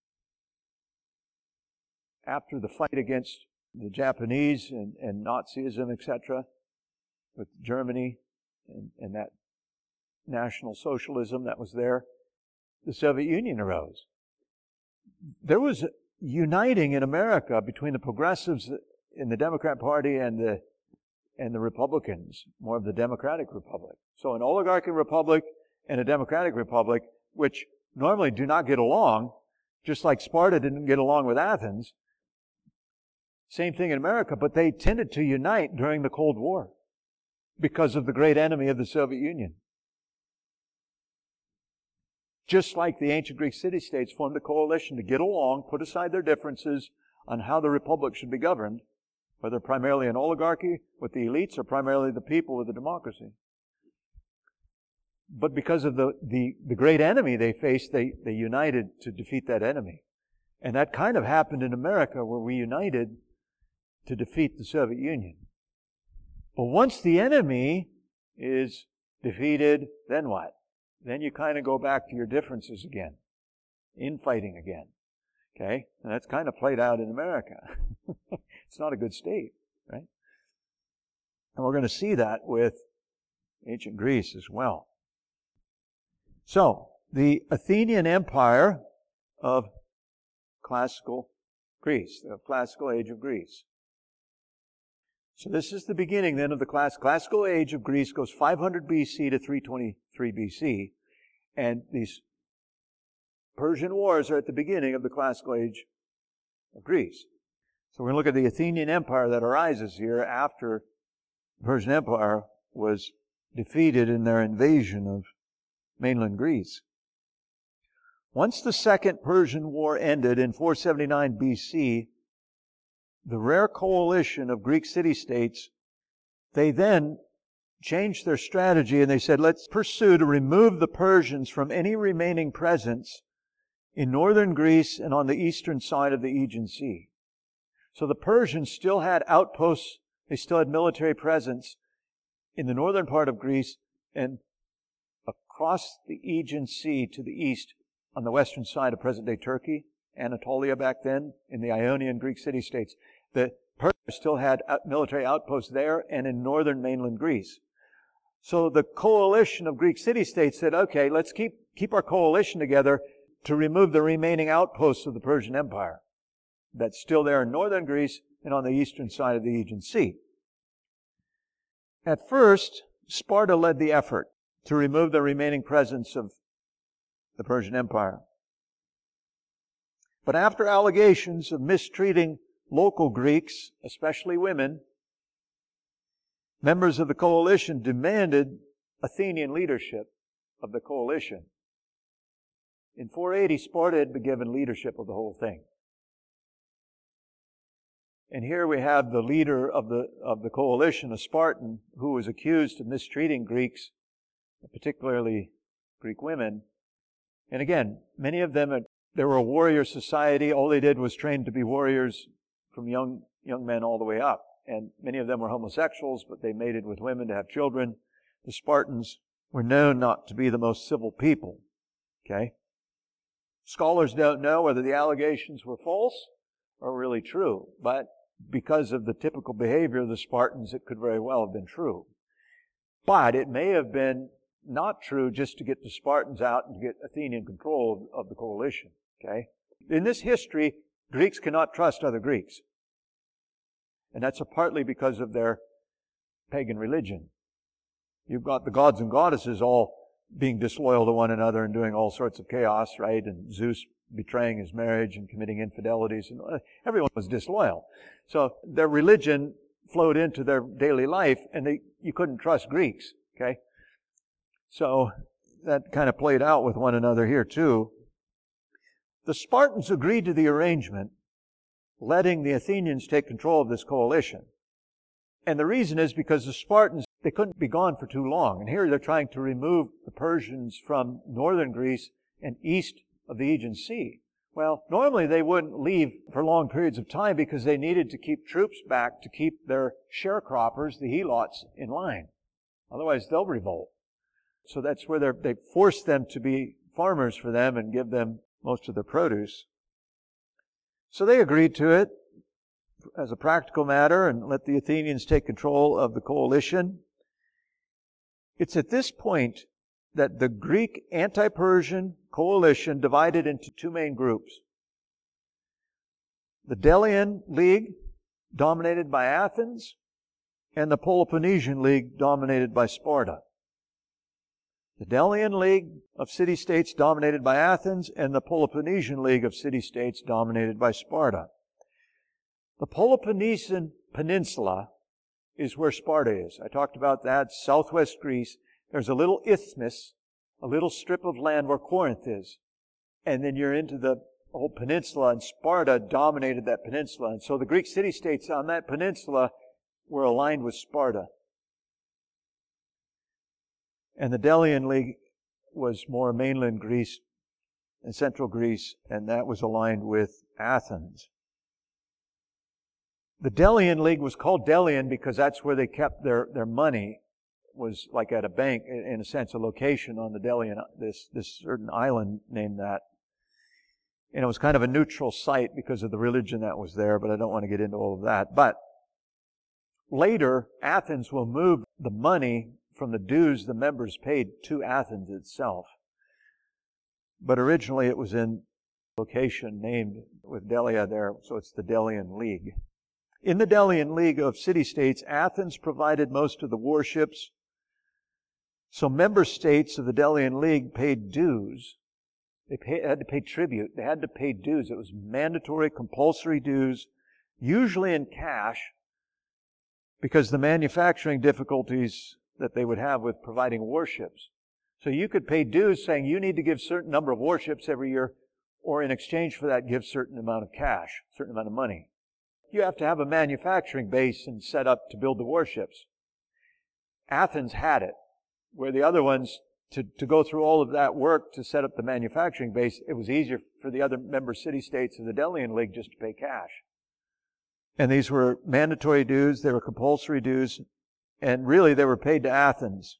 after the fight against the Japanese and, and Nazism, et cetera, with Germany and, and that National Socialism that was there, the Soviet Union arose. There was uniting in America between the progressives in the Democrat Party and the and the Republicans, more of the Democratic Republic. So an oligarchic republic and a Democratic Republic, which normally do not get along, just like Sparta didn't get along with Athens. Same thing in America, but they tended to unite during the Cold War because of the great enemy of the Soviet Union. Just like the ancient Greek city-states formed a coalition to get along, put aside their differences on how the republic should be governed, whether primarily an oligarchy with the elites or primarily the people with a democracy. But because of the, the, the great enemy they faced, they, they united to defeat that enemy. And that kind of happened in America, where we united to defeat the Soviet Union. But once the enemy is defeated, then what? Then you kind of go back to your differences again, infighting again. Okay? And that's kind of played out in America. It's not a good state, right? And we're going to see that with ancient Greece as well. So, the Athenian Empire of classical Greece, the classical age of Greece. So this is the beginning then of the class, classical age of Greece. Goes five hundred B C to three twenty-three B C. And these Persian wars are at the beginning of the classical age of Greece. So we're going to look at the Athenian Empire that arises here after the Persian Empire was defeated in their invasion of mainland Greece. Once the Second Persian War ended in four seventy-nine B C, the rare coalition of Greek city-states, they then changed their strategy and they said, let's pursue to remove the Persians from any remaining presence in northern Greece and on the eastern side of the Aegean Sea. So the Persians still had outposts, they still had military presence in the northern part of Greece and across the Aegean Sea to the east on the western side of present-day Turkey, Anatolia back then, in the Ionian Greek city-states. The Persians still had military outposts there and in northern mainland Greece. So the coalition of Greek city-states said, okay, let's keep, keep our coalition together to remove the remaining outposts of the Persian Empire that's still there in northern Greece and on the eastern side of the Aegean Sea. At first, Sparta led the effort to remove the remaining presence of the Persian Empire. But after allegations of mistreating local Greeks, especially women, members of the coalition demanded Athenian leadership of the coalition. In four eighty, Sparta had been given leadership of the whole thing. And here we have the leader of the, of the coalition, a Spartan, who was accused of mistreating Greeks, particularly Greek women. And again, many of them, they were a warrior society. All they did was train to be warriors from young, young men all the way up. And many of them were homosexuals, but they mated with women to have children. The Spartans were known not to be the most civil people. Okay? Scholars don't know whether the allegations were false or really true, but because of the typical behavior of the Spartans, it could very well have been true. But it may have been not true just to get the Spartans out and to get Athenian control of, of the coalition. Okay? In this history, Greeks cannot trust other Greeks. And that's a partly because of their pagan religion. You've got the gods and goddesses all being disloyal to one another and doing all sorts of chaos, right? And Zeus betraying his marriage and committing infidelities. And everyone was disloyal. So their religion flowed into their daily life, and they, you couldn't trust Greeks, okay? So that kind of played out with one another here too. The Spartans agreed to the arrangement, letting the Athenians take control of this coalition. And the reason is because the Spartans, they couldn't be gone for too long. And here they're trying to remove the Persians from northern Greece and east of the Aegean Sea. Well, normally they wouldn't leave for long periods of time because they needed to keep troops back to keep their sharecroppers, the helots, in line. Otherwise they'll revolt. So that's where they're, they force them to be farmers for them and give them most of their produce. So they agreed to it as a practical matter and let the Athenians take control of the coalition. It's at this point that the Greek anti-Persian coalition divided into two main groups. The Delian League, dominated by Athens, and the Peloponnesian League, dominated by Sparta. The Delian League of city-states dominated by Athens, and the Peloponnesian League of city-states dominated by Sparta. The Peloponnesian Peninsula is where Sparta is. I talked about that, southwest Greece. There's a little isthmus, a little strip of land where Corinth is. And then you're into the whole peninsula, and Sparta dominated that peninsula. And so the Greek city-states on that peninsula were aligned with Sparta. And the Delian League was more mainland Greece and central Greece, and that was aligned with Athens. The Delian League was called Delian because that's where they kept their, their money, was like at a bank, in a sense, a location on the Delian, this, this certain island named that. And it was kind of a neutral site because of the religion that was there, but I don't want to get into all of that. But later, Athens will move the money from the dues the members paid to Athens itself. But originally it was in a location named with Delia there, so it's the Delian League. In the Delian League of city-states, Athens provided most of the warships. So member states of the Delian League paid dues. They pay, had to pay tribute. They had to pay dues. It was mandatory, compulsory dues, usually in cash, because the manufacturing difficulties that they would have with providing warships. So you could pay dues saying you need to give a certain number of warships every year, or in exchange for that give a certain amount of cash, a certain amount of money. You have to have a manufacturing base and set up to build the warships. Athens had it, where the other ones to, to go through all of that work to set up the manufacturing base, it was easier for the other member city-states of the Delian League just to pay cash. And these were mandatory dues, they were compulsory dues, and really they were paid to Athens.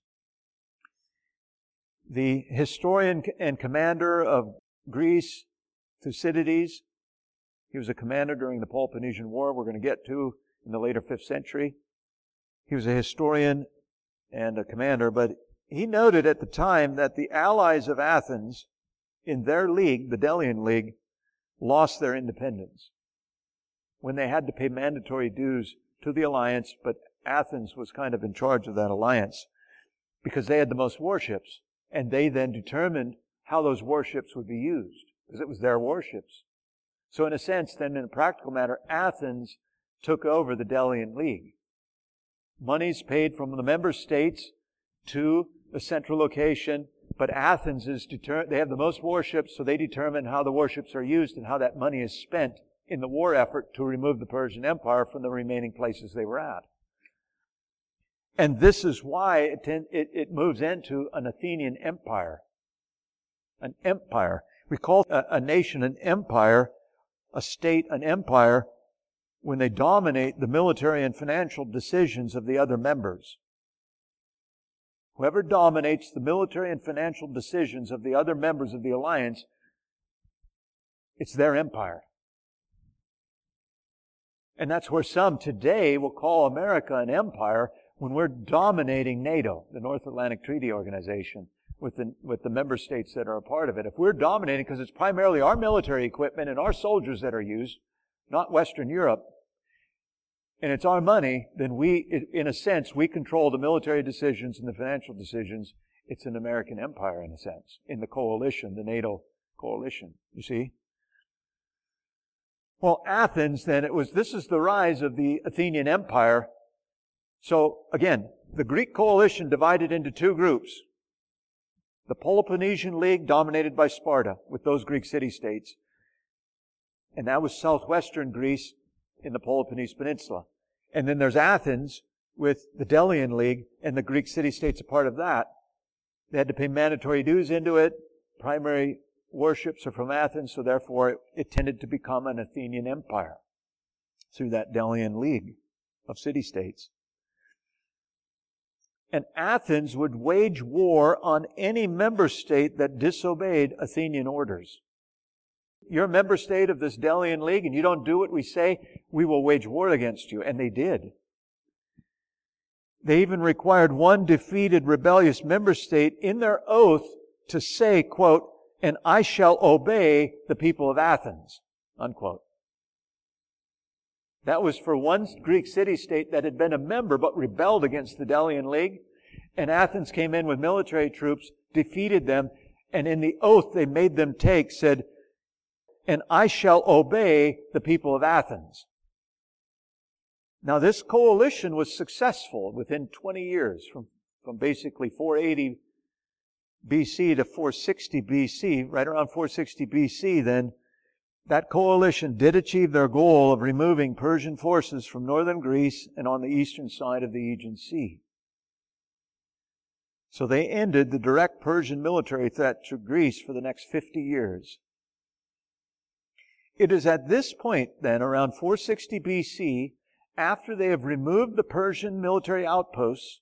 The historian and commander of Greece, Thucydides, he was a commander during the Peloponnesian War, we're going to get to in the later fifth century. He was a historian and a commander, but he noted at the time that the allies of Athens in their league, the Delian League, lost their independence when they had to pay mandatory dues to the alliance, but Athens was kind of in charge of that alliance because they had the most warships, and they then determined how those warships would be used because it was their warships. So in a sense, then in a practical matter, Athens took over the Delian League. Money's paid from the member states to a central location, but Athens is deter- they have the most warships, so they determine how the warships are used and how that money is spent in the war effort to remove the Persian Empire from the remaining places they were at. And this is why it, ten- it, it moves into an Athenian empire. An empire. We call a, a nation an empire, a state an empire, when they dominate the military and financial decisions of the other members. Whoever dominates the military and financial decisions of the other members of the alliance, it's their empire. And that's where some today will call America an empire when we're dominating NATO, the North Atlantic Treaty Organization, with the, with the member states that are a part of it. If we're dominating, because it's primarily our military equipment and our soldiers that are used, not Western Europe, and it's our money, then we, in a sense, we control the military decisions and the financial decisions. It's an American empire, in a sense, in the coalition, the NATO coalition, you see? Well, Athens, then, it was, this is the rise of the Athenian Empire. So, again, the Greek coalition divided into two groups. The Peloponnesian League, dominated by Sparta, with those Greek city-states. And that was southwestern Greece in the Peloponnese Peninsula. And then there's Athens with the Delian League and the Greek city-states a part of that. They had to pay mandatory dues into it. Primary warships are from Athens, so therefore it, it tended to become an Athenian empire through that Delian League of city-states. And Athens would wage war on any member state that disobeyed Athenian orders. You're a member state of this Delian League and you don't do what we say, we will wage war against you. And they did. They even required one defeated rebellious member state in their oath to say, quote, "And I shall obey the people of Athens," unquote. That was for one Greek city-state that had been a member but rebelled against the Delian League. And Athens came in with military troops, defeated them, and in the oath they made them take said, "And I shall obey the people of Athens." Now this coalition was successful within twenty years, from, from basically four eighty B C to four sixty B C. Right around four sixty B C then, that coalition did achieve their goal of removing Persian forces from northern Greece and on the eastern side of the Aegean Sea. So they ended the direct Persian military threat to Greece for the next fifty years. It is at this point then, around four sixty B C, after they have removed the Persian military outposts,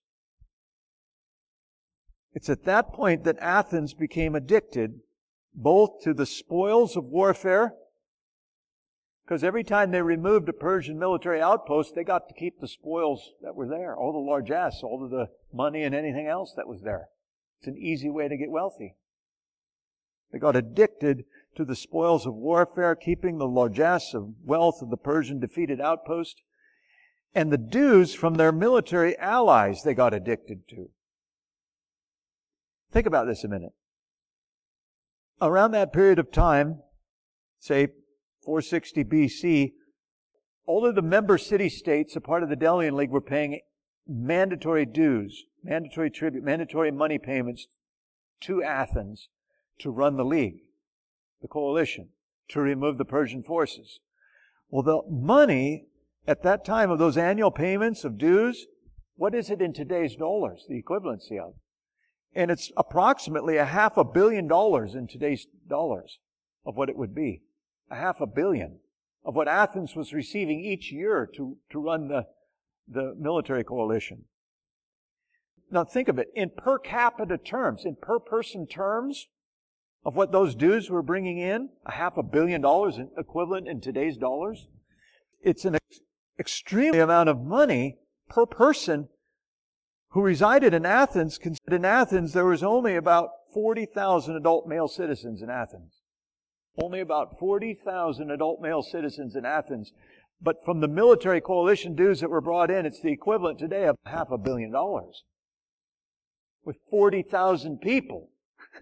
it's at that point that Athens became addicted both to the spoils of warfare, because every time they removed a Persian military outpost, they got to keep the spoils that were there, all the largesse, all of the money and anything else that was there. It's an easy way to get wealthy. They got addicted to the spoils of warfare, keeping the largesse of wealth of the Persian defeated outpost, and the dues from their military allies they got addicted to. Think about this a minute. Around that period of time, say four sixty B C, all of the member city-states, a part of the Delian League, were paying mandatory dues, mandatory tribute, mandatory money payments to Athens to run the league, the coalition, to remove the Persian forces. Well, the money at that time of those annual payments of dues, what is it in today's dollars, the equivalency of? And it's approximately a half a billion dollars in today's dollars of what it would be. A half a billion of what Athens was receiving each year to, to run the, the military coalition. Now think of it, in per capita terms, in per person terms of what those dues were bringing in, a half a billion dollars equivalent in today's dollars. It's an ex- extreme amount of money per person who resided in Athens. In Athens, there was only about forty thousand adult male citizens in Athens. Only about forty thousand adult male citizens in Athens. But from the military coalition dues that were brought in, it's the equivalent today of half a billion dollars. With forty thousand people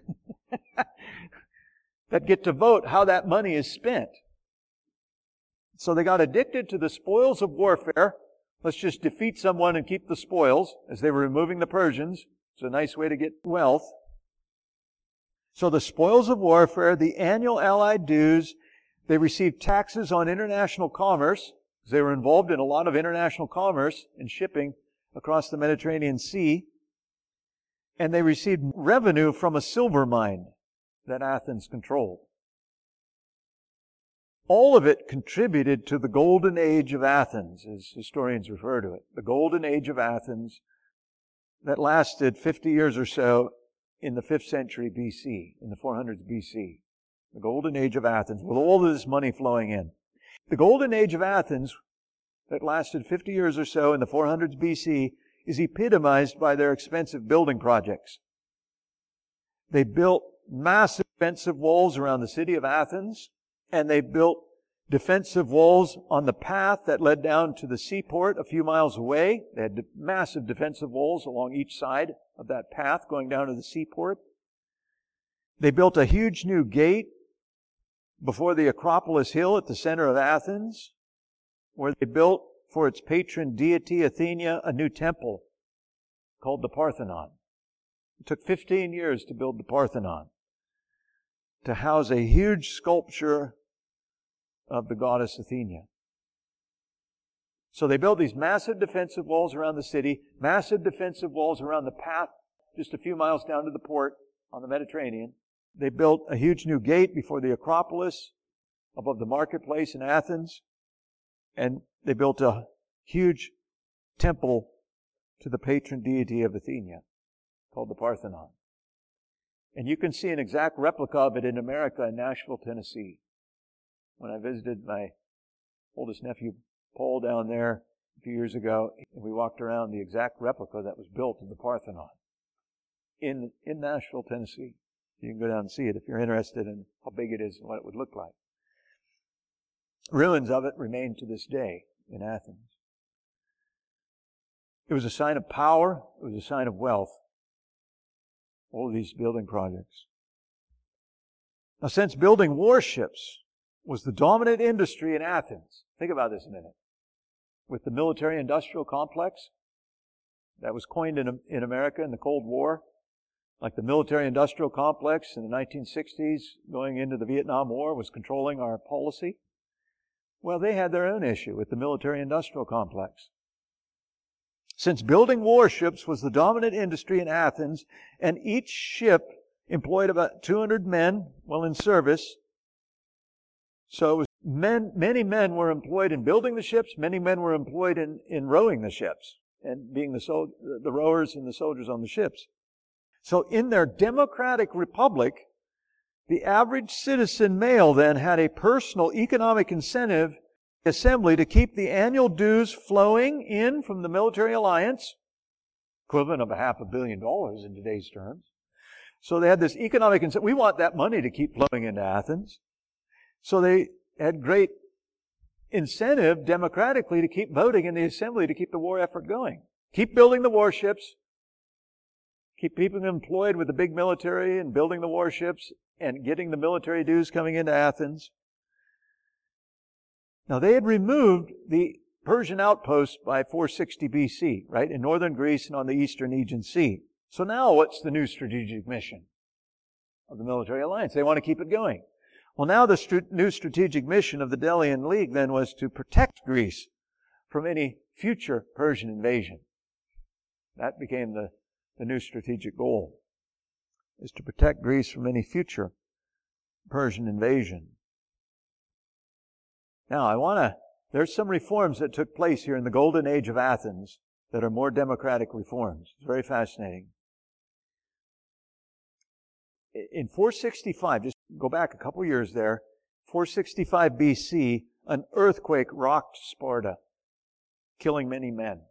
that get to vote how that money is spent. So they got addicted to the spoils of warfare. Let's just defeat someone and keep the spoils, as they were removing the Persians. It's a nice way to get wealth. So the spoils of warfare, the annual Allied dues, they received taxes on international commerce, because they were involved in a lot of international commerce and shipping across the Mediterranean Sea. And they received revenue from a silver mine that Athens controlled. All of it contributed to the golden age of Athens, as historians refer to it. The golden age of Athens that lasted fifty years or so in the fifth century B C, in the four hundreds B C. The golden age of Athens, with all of this money flowing in. The golden age of Athens that lasted fifty years or so in the four hundreds B C is epitomized by their expensive building projects. They built massive defensive walls around the city of Athens, and they built defensive walls on the path that led down to the seaport a few miles away. They had massive defensive walls along each side of that path going down to the seaport. They built a huge new gate before the Acropolis Hill at the center of Athens, where they built for its patron deity Athena a new temple called the Parthenon. It took fifteen years to build the Parthenon, to house a huge sculpture of the goddess Athena. So they built these massive defensive walls around the city, massive defensive walls around the path just a few miles down to the port on the Mediterranean. They built a huge new gate before the Acropolis above the marketplace in Athens. And they built a huge temple to the patron deity of Athena called the Parthenon. And you can see an exact replica of it in America in Nashville, Tennessee. When I visited my oldest nephew, Paul, down there a few years ago, and we walked around the exact replica that was built of the Parthenon in, in Nashville, Tennessee. You can go down and see it if you're interested in how big it is and what it would look like. Ruins of it remain to this day in Athens. It was a sign of power. It was a sign of wealth. All of these building projects. Now, since building warships was the dominant industry in Athens, think about this a minute. With the military-industrial complex that was coined in, in America in the Cold War, like the military-industrial complex in the nineteen sixties going into the Vietnam War was controlling our policy. Well, they had their own issue with the military-industrial complex. Since building warships was the dominant industry in Athens, and each ship employed about two hundred men while in service, so it was men, many men were employed in building the ships, many men were employed in, in rowing the ships, and being the, sol- the rowers and the soldiers on the ships. So in their democratic republic, the average citizen male then had a personal economic incentive assembly to keep the annual dues flowing in from the military alliance, equivalent of a half a billion dollars in today's terms. So they had this economic incentive. We want that money to keep flowing into Athens. So they had great incentive democratically to keep voting in the assembly to keep the war effort going. Keep building the warships. Keep people employed with the big military and building the warships and getting the military dues coming into Athens. Now, they had removed the Persian outposts by four sixty B C, right, in northern Greece and on the eastern Aegean Sea. So now what's the new strategic mission of the military alliance? They want to keep it going. Well, now the st- new strategic mission of the Delian League then was to protect Greece from any future Persian invasion. That became the, the new strategic goal. is to protect Greece from any future Persian invasion. Now, I want to, there's some reforms that took place here in the golden age of Athens that are more democratic reforms. It's very fascinating. In four sixty-five, just go back a couple years there, four sixty-five B C, an earthquake rocked Sparta, killing many men.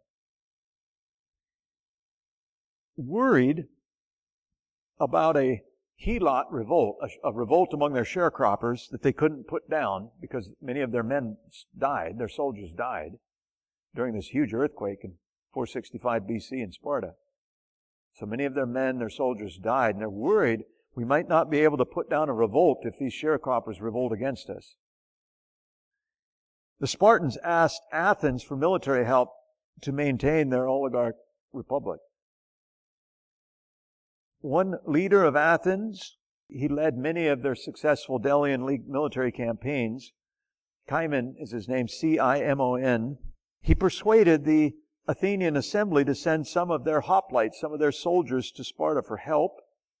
Worried about a Helot revolt, a, a revolt among their sharecroppers that they couldn't put down because many of their men died, their soldiers died during this huge earthquake in four sixty-five B C in Sparta. So many of their men, their soldiers died, and they're worried we might not be able to put down a revolt if these sharecroppers revolt against us. The Spartans asked Athens for military help to maintain their oligarch republic. One leader of Athens, he led many of their successful Delian League military campaigns. Cimon is his name, C I M O N. He persuaded the Athenian assembly to send some of their hoplites, some of their soldiers to Sparta for help.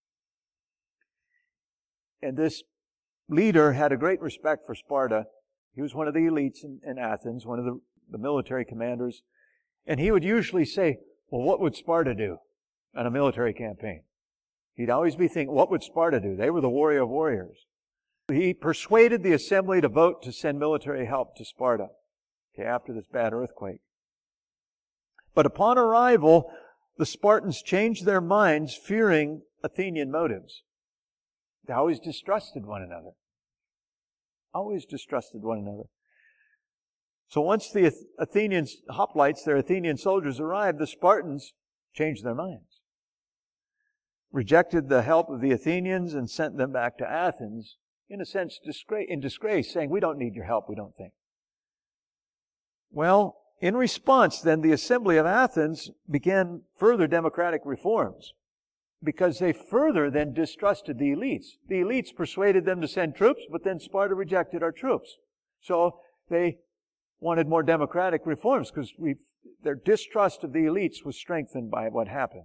And this leader had a great respect for Sparta. He was one of the elites in, in Athens, one of the, the military commanders. And he would usually say, well, what would Sparta do on a military campaign? He'd always be thinking, what would Sparta do? They were the warrior of warriors. He persuaded the assembly to vote to send military help to Sparta, okay, after this bad earthquake. But upon arrival, the Spartans changed their minds, fearing Athenian motives. They always distrusted one another. Always distrusted one another. So once the Athenian hoplites, their Athenian soldiers arrived, the Spartans changed their minds. Rejected the help of the Athenians and sent them back to Athens, in a sense disgrace, in disgrace, saying, we don't need your help, we don't think. Well, in response, then, the Assembly of Athens began further democratic reforms, because they further then distrusted the elites. The elites persuaded them to send troops, but then Sparta rejected our troops. So they wanted more democratic reforms, because we, their distrust of the elites was strengthened by what happened.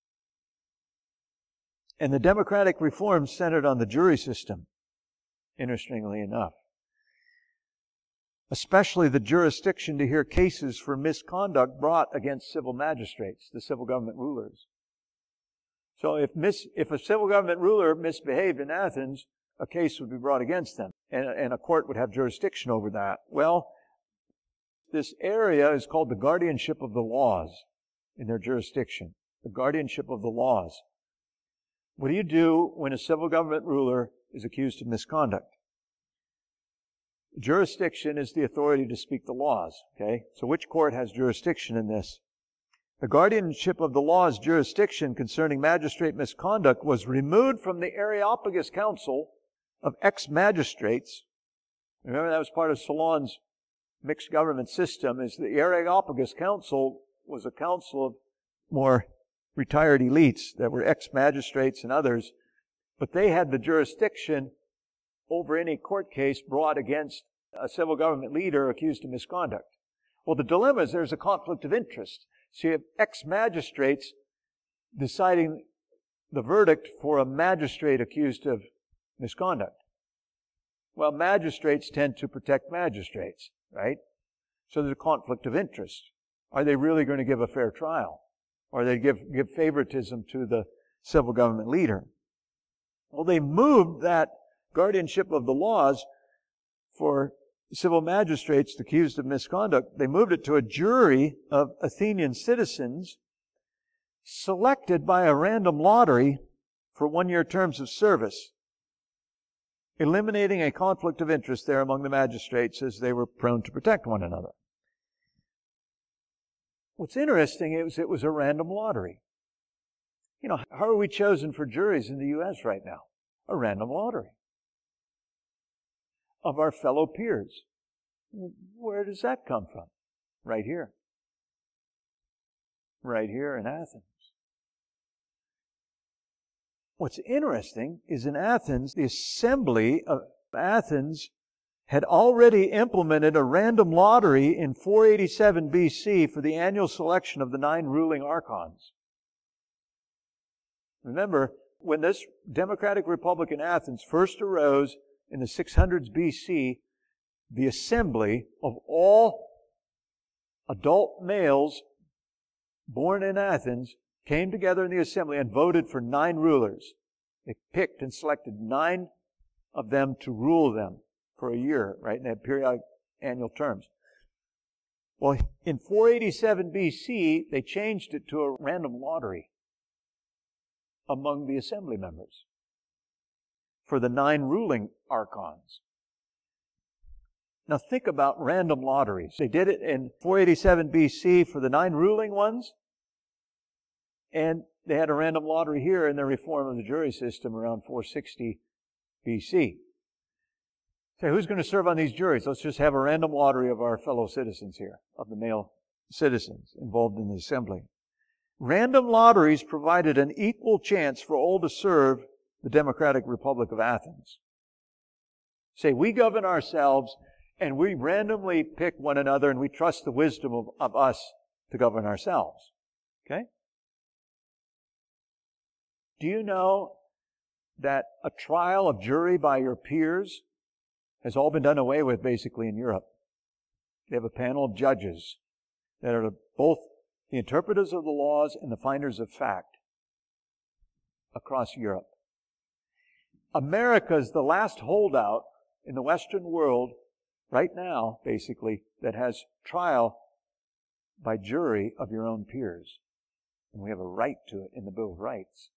And the democratic reforms centered on the jury system, interestingly enough. Especially the jurisdiction to hear cases for misconduct brought against civil magistrates, the civil government rulers. So if, mis, if a civil government ruler misbehaved in Athens, a case would be brought against them, and, and a court would have jurisdiction over that. Well, this area is called the guardianship of the laws in their jurisdiction. The guardianship of the laws. What do you do when a civil government ruler is accused of misconduct? Jurisdiction is the authority to speak the laws, okay? So which court has jurisdiction in this? The guardianship of the law's jurisdiction concerning magistrate misconduct was removed from the Areopagus Council of ex-magistrates. Remember, that was part of Solon's mixed government system, is the Areopagus Council was a council of more retired elites that were ex-magistrates and others, but they had the jurisdiction over any court case brought against a civil government leader accused of misconduct. Well, the dilemma is there's a conflict of interest. So you have ex-magistrates deciding the verdict for a magistrate accused of misconduct. Well, magistrates tend to protect magistrates, right? So there's a conflict of interest. Are they really going to give a fair trial? Or they give, give favoritism to the civil government leader? Well, they moved that guardianship of the laws for civil magistrates accused of misconduct. They moved it to a jury of Athenian citizens selected by a random lottery for one-year terms of service, eliminating a conflict of interest there among the magistrates as they were prone to protect one another. What's interesting is it was a random lottery. You know, how are we chosen for juries in the U S right now? A random lottery of our fellow peers. Where does that come from? Right here. Right here in Athens. What's interesting is in Athens, the assembly of Athens had already implemented a random lottery in four eighty-seven B C for the annual selection of the nine ruling archons. Remember, when this democratic republic in Athens first arose in the six hundreds B C, the assembly of all adult males born in Athens came together in the assembly and voted for nine rulers. They picked and selected nine of them to rule them for a year, right? And they had periodic annual terms. Well, in four eighty-seven B C, they changed it to a random lottery among the assembly members for the nine ruling archons. Now think about random lotteries. They did it in four eighty-seven B C for the nine ruling ones, and they had a random lottery here in the reform of the jury system around four sixty B C. So who's going to serve on these juries? Let's just have a random lottery of our fellow citizens here, of the male citizens involved in the assembly. Random lotteries provided an equal chance for all to serve the Democratic Republic of Athens. Say, we govern ourselves, and we randomly pick one another, and we trust the wisdom of, of us to govern ourselves. Okay? Do you know that a trial of jury by your peers has all been done away with basically in Europe? They have a panel of judges that are both the interpreters of the laws and the finders of fact across Europe. America is the last holdout in the Western world right now, basically, that has trial by jury of your own peers. And we have a right to it in the Bill of Rights.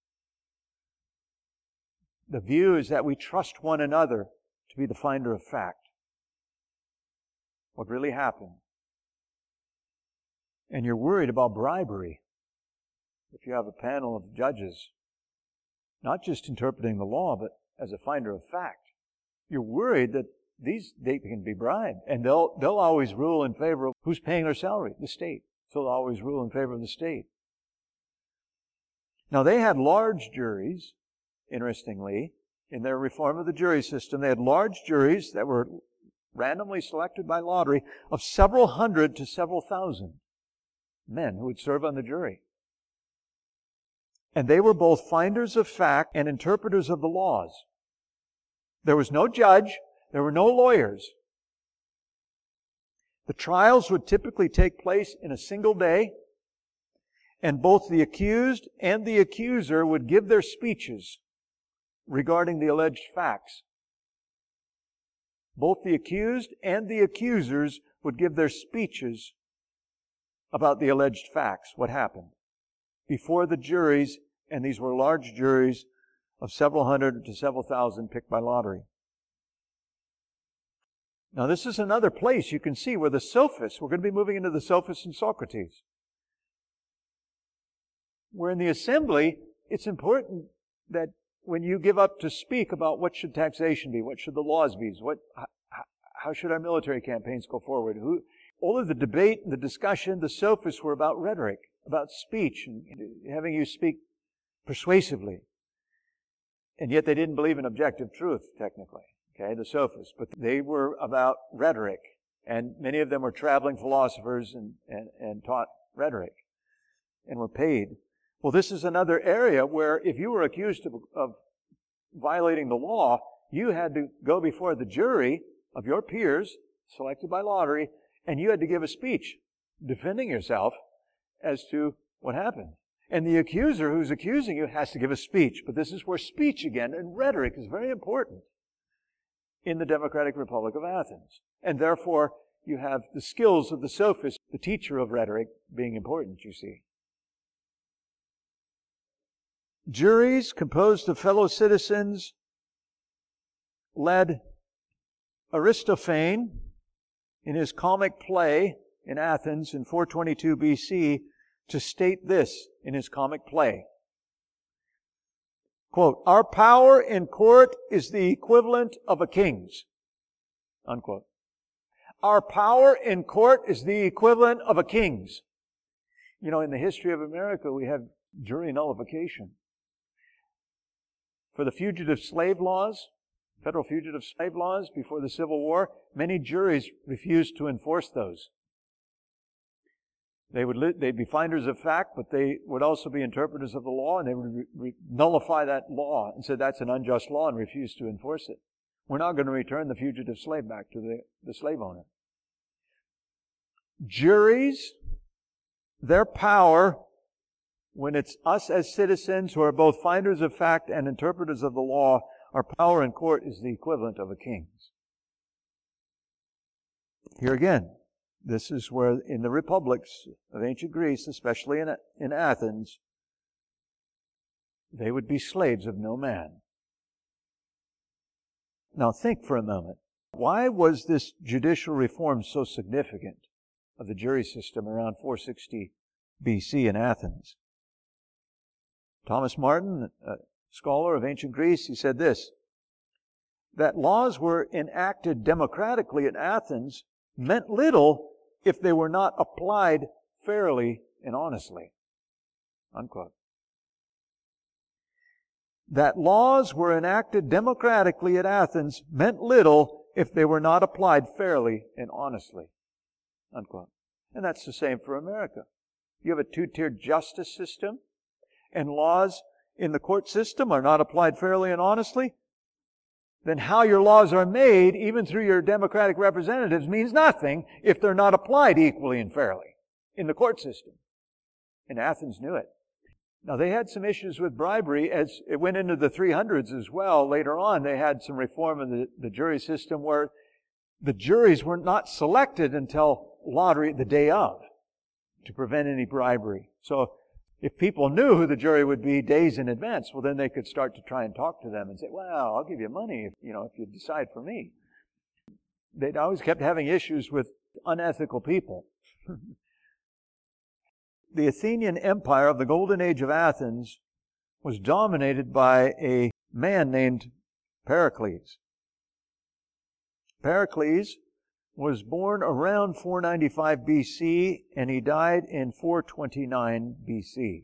The view is that we trust one another to be the finder of fact. What really happened. And you're worried about bribery if you have a panel of judges, not just interpreting the law, but as a finder of fact. You're worried that these they can be bribed, and they'll they'll always rule in favor of who's paying their salary, the state. So they'll always rule in favor of the state. Now they had large juries, interestingly, in their reform of the jury system. They had large juries that were randomly selected by lottery of several hundred to several thousand men who would serve on the jury. And they were both finders of fact and interpreters of the laws. There was no judge. There were no lawyers. The trials would typically take place in a single day, and both the accused and the accuser would give their speeches regarding the alleged facts. Both the accused and the accusers would give their speeches about the alleged facts, what happened, before the juries, and these were large juries of several hundred to several thousand picked by lottery. Now this is another place you can see where the sophists, we're going to be moving into the sophists and Socrates, where in the assembly, it's important that when you give up to speak about what should taxation be, what should the laws be, what, how should our military campaigns go forward, who, all of the debate and the discussion, the sophists were about rhetoric, about speech, and having you speak persuasively. And yet they didn't believe in objective truth, technically, okay, the sophists. But they were about rhetoric. And many of them were traveling philosophers and, and, and taught rhetoric and were paid. Well, this is another area where if you were accused of, of violating the law, you had to go before the jury of your peers, selected by lottery, and you had to give a speech defending yourself as to what happened. And the accuser who's accusing you has to give a speech. But this is where speech again and rhetoric is very important in the Democratic Republic of Athens. And therefore, you have the skills of the sophist, the teacher of rhetoric, being important, you see. Juries composed of fellow citizens led Aristophane in his comic play in Athens in four twenty-two B C to state this in his comic play. Quote, "Our power in court is the equivalent of a king's." Unquote. Our power in court is the equivalent of a king's. You know, in the history of America, we have jury nullification. For the fugitive slave laws, federal fugitive slave laws before the Civil War, many juries refused to enforce those. They would li- they'd be finders of fact, but they would also be interpreters of the law, and they would re- re- nullify that law and say that's an unjust law and refuse to enforce it. We're not going to return the fugitive slave back to the, the slave owner. Juries, their power, when it's us as citizens who are both finders of fact and interpreters of the law, our power in court is the equivalent of a king's. Here again, this is where in the republics of ancient Greece, especially in, in Athens, they would be slaves of no man. Now think for a moment. Why was this judicial reform so significant of the jury system around four sixty B C in Athens? Thomas Martin, a scholar of ancient Greece, he said this, that laws were enacted democratically in Athens meant little if they were not applied fairly and honestly. Unquote. That laws were enacted democratically at Athens meant little if they were not applied fairly and honestly. Unquote. And that's the same for America. You have a two-tiered justice system, and laws in the court system are not applied fairly and honestly, then how your laws are made, even through your democratic representatives, means nothing if they're not applied equally and fairly in the court system. And Athens knew it. Now, they had some issues with bribery as it went into the three hundreds as well. Later on, they had some reform of the, the jury system where the juries were not selected until lottery the day of to prevent any bribery. So if people knew who the jury would be days in advance, well, then they could start to try and talk to them and say, well, I'll give you money if, you know, if you decide for me. They'd always kept having issues with unethical people. The Athenian Empire of the Golden Age of Athens was dominated by a man named Pericles. Pericles was born around four ninety-five B C, and he died in four twenty-nine B C.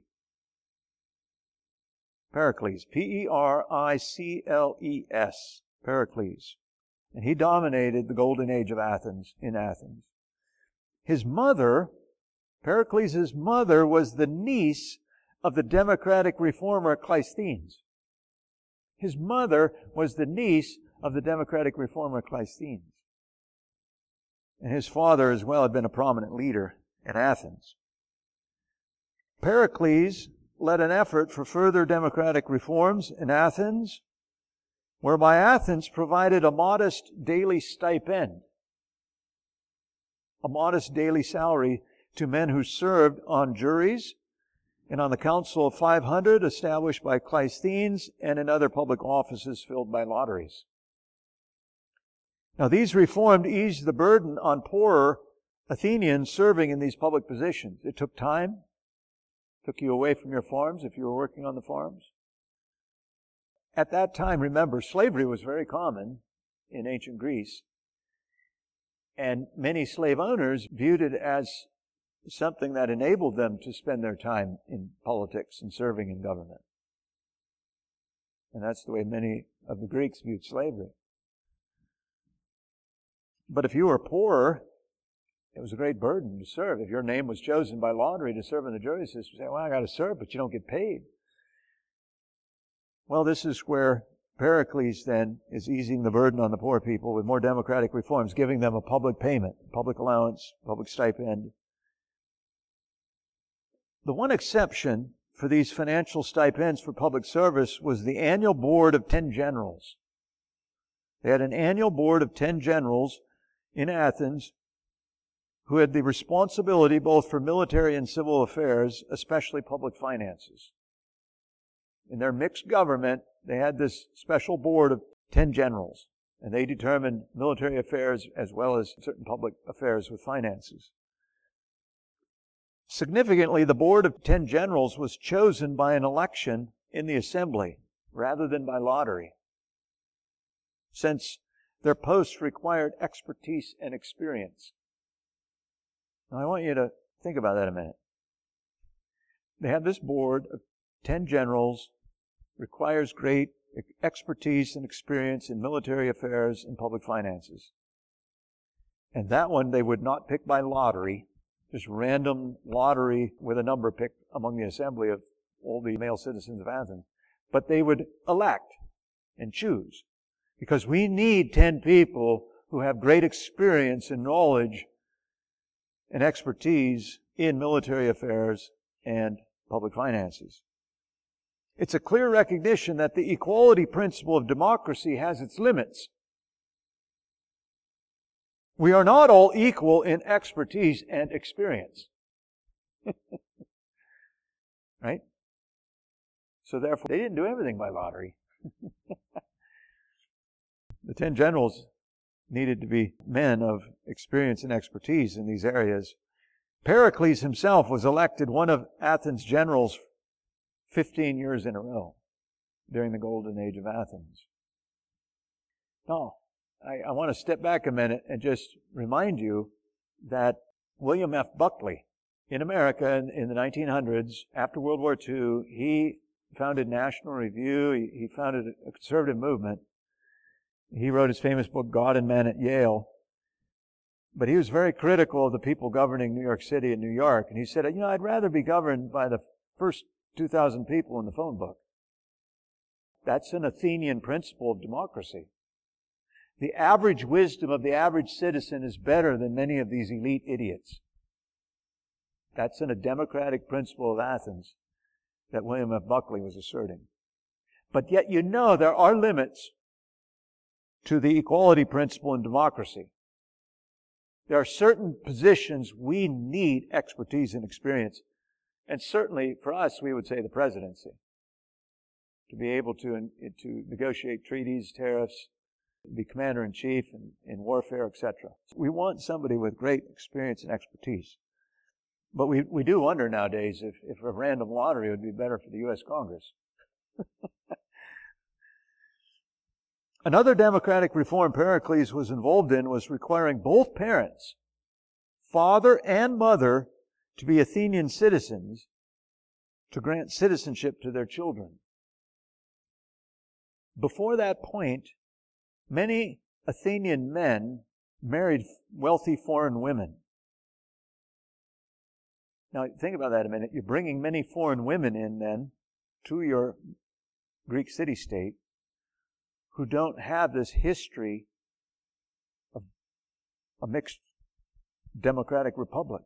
Pericles, P E R I C L E S, Pericles. And he dominated the Golden Age of Athens, in Athens. His mother, Pericles' mother, was the niece of the democratic reformer Cleisthenes. His mother was the niece of the democratic reformer Cleisthenes. And his father as well had been a prominent leader in Athens. Pericles led an effort for further democratic reforms in Athens, whereby Athens provided a modest daily stipend, a modest daily salary to men who served on juries and on the Council of five hundred established by Cleisthenes and in other public offices filled by lotteries. Now, these reforms eased the burden on poorer Athenians serving in these public positions. It took time. It took you away from your farms if you were working on the farms. At that time, remember, slavery was very common in ancient Greece. And many slave owners viewed it as something that enabled them to spend their time in politics and serving in government. And that's the way many of the Greeks viewed slavery. But if you were poor, it was a great burden to serve. If your name was chosen by lottery to serve in the jury system, you say, well, I got to serve, but you don't get paid. Well, this is where Pericles then is easing the burden on the poor people with more democratic reforms, giving them a public payment, public allowance, public stipend. The one exception for these financial stipends for public service was the annual board of ten generals. They had an annual board of ten generals in Athens who had the responsibility both for military and civil affairs, especially public finances. In their mixed government, they had this special board of ten generals, and they determined military affairs as well as certain public affairs with finances. Significantly, the board of ten generals was chosen by an election in the assembly rather than by lottery, since their posts required expertise and experience. Now, I want you to think about that a minute. They have this board of ten generals, requires great expertise and experience in military affairs and public finances. And that one they would not pick by lottery. just random lottery with a number picked among the assembly of all the male citizens of Athens. But they would elect and choose, because we need ten people who have great experience and knowledge and expertise in military affairs and public finances. It's a clear recognition that the equality principle of democracy has its limits. We are not all equal in expertise and experience. Right? So therefore, they didn't do everything by lottery. The ten generals needed to be men of experience and expertise in these areas. Pericles himself was elected one of Athens' generals fifteen years in a row during the golden age of Athens. Now, I, I want to step back a minute and just remind you that William F. Buckley, in America in, in the nineteen hundreds, after World War Two, he founded National Review, he, he founded a conservative movement. He wrote his famous book, God and Man at Yale. But he was very critical of the people governing New York City and New York. And he said, you know, I'd rather be governed by the first two thousand people in the phone book. That's an Athenian principle of democracy. The average wisdom of the average citizen is better than many of these elite idiots. That's in a democratic principle of Athens that William F. Buckley was asserting. But yet you know there are limits to the equality principle in democracy. There are certain positions we need expertise and experience. And certainly for us, we would say the presidency. To be able to, to negotiate treaties, tariffs, be commander-in-chief in, in warfare, et cetera. We want somebody with great experience and expertise. But we, we do wonder nowadays if, if a random lottery would be better for the U S Congress. Another democratic reform Pericles was involved in was requiring both parents, father and mother, to be Athenian citizens to grant citizenship to their children. Before that point, many Athenian men married wealthy foreign women. Now, think about that a minute. You're bringing many foreign women in then to your Greek city-state who don't have this history of a mixed democratic republic.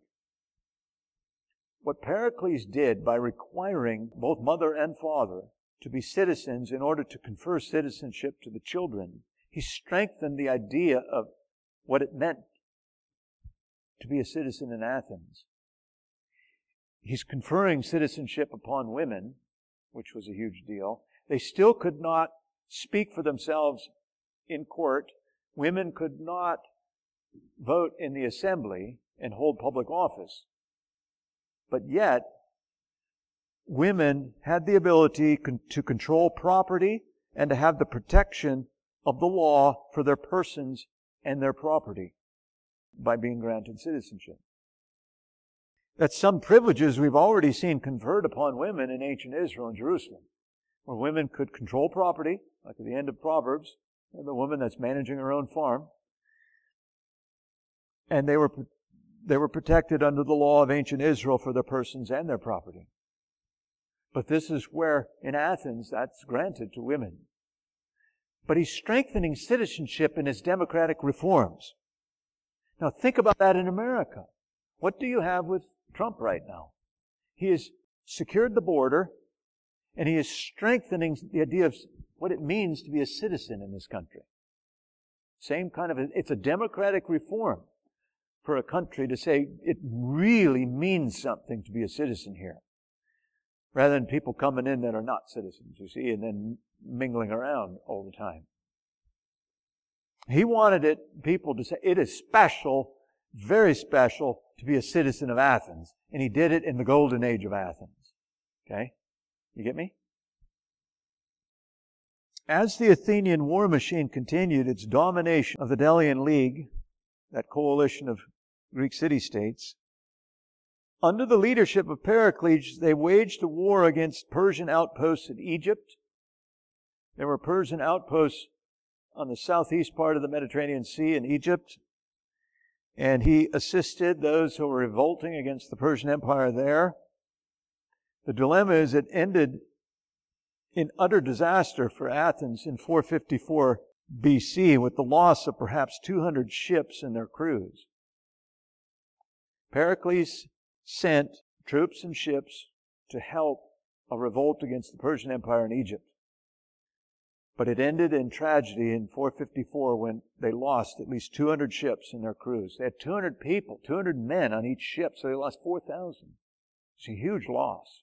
What Pericles did by requiring both mother and father to be citizens in order to confer citizenship to the children, he strengthened the idea of what it meant to be a citizen in Athens. He's conferring citizenship upon women, which was a huge deal. They still could not speak for themselves in court. Women could not vote in the assembly and hold public office. But yet, women had the ability con- to control property and to have the protection of the law for their persons and their property by being granted citizenship. That's some privileges we've already seen conferred upon women in ancient Israel and Jerusalem, where women could control property, like at the end of Proverbs, the woman that's managing her own farm, and they were they were protected under the law of ancient Israel for their persons and their property. But this is where, in Athens, that's granted to women. But he's strengthening citizenship in his democratic reforms. Now think about that in America. What do you have with Trump right now? He has secured the border, and he is strengthening the idea of what it means to be a citizen in this country. Same kind of, a, it's a democratic reform for a country to say it really means something to be a citizen here, rather than people coming in that are not citizens, you see, and then mingling around all the time. He wanted it, people to say, it is special, very special, to be a citizen of Athens. And he did it in the golden age of Athens. Okay? You get me? As the Athenian war machine continued its domination of the Delian League, that coalition of Greek city-states, under the leadership of Pericles, they waged a war against Persian outposts in Egypt. There were Persian outposts on the southeast part of the Mediterranean Sea in Egypt. and he assisted those who were revolting against the Persian Empire there. The dilemma is it ended in utter disaster for Athens in four fifty-four B C with the loss of perhaps two hundred ships and their crews. Pericles sent troops and ships to help a revolt against the Persian Empire in Egypt. But it ended in tragedy in four fifty-four when they lost at least two hundred ships and their crews. They had two hundred people, two hundred men on each ship, so they lost four thousand. It's a huge loss.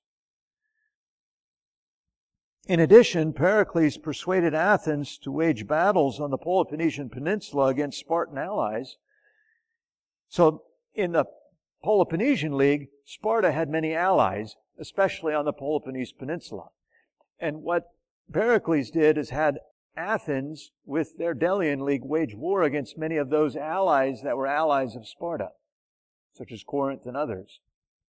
In addition, Pericles persuaded Athens to wage battles on the Peloponnesian Peninsula against Spartan allies. So in the Peloponnesian League, Sparta had many allies, especially on the Peloponnese Peninsula. And what Pericles did is had Athens, with their Delian League, wage war against many of those allies that were allies of Sparta, such as Corinth and others.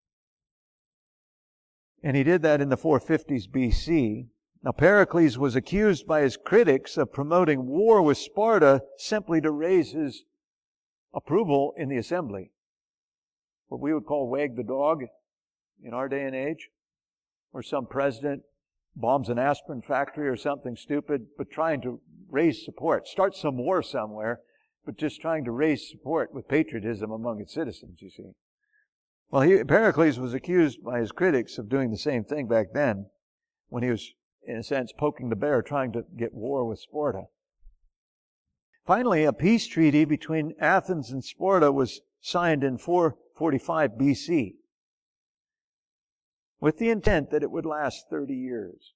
And he did that in the four fifties B C. Now, Pericles was accused by his critics of promoting war with Sparta simply to raise his approval in the assembly. What we would call wag the dog in our day and age, or some president bombs an aspirin factory or something stupid, but trying to raise support. Start some war somewhere, but just trying to raise support with patriotism among its citizens, you see. Well, he, Pericles was accused by his critics of doing the same thing back then, when he was, in a sense, poking the bear, trying to get war with Sparta. Finally, a peace treaty between Athens and Sparta was signed in four forty-five B C, with the intent that it would last thirty years.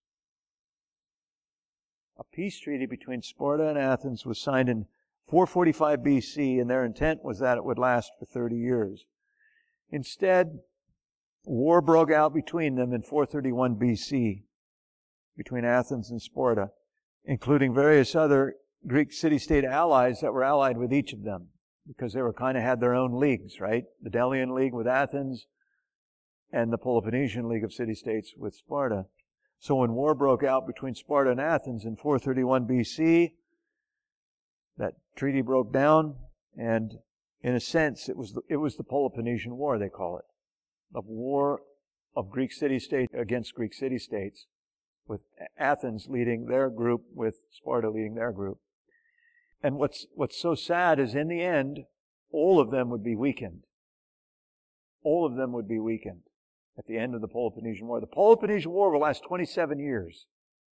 A peace treaty between Sparta and Athens was signed in four forty-five B C, and their intent was that it would last for thirty years. Instead, war broke out between them in four thirty-one B C, between Athens and Sparta, including various other Greek city-state allies that were allied with each of them, because they were kind of had their own leagues, right? The Delian League with Athens, and the Peloponnesian League of City-States with Sparta. So when war broke out between Sparta and Athens in four thirty-one B C, that treaty broke down, and in a sense, it was the, it was the Peloponnesian War, they call it. The war of Greek city-states against Greek city-states, with Athens leading their group, with Sparta leading their group. And what's, what's so sad is in the end, all of them would be weakened. All of them would be weakened at the end of the Peloponnesian War. The Peloponnesian War will last twenty-seven years.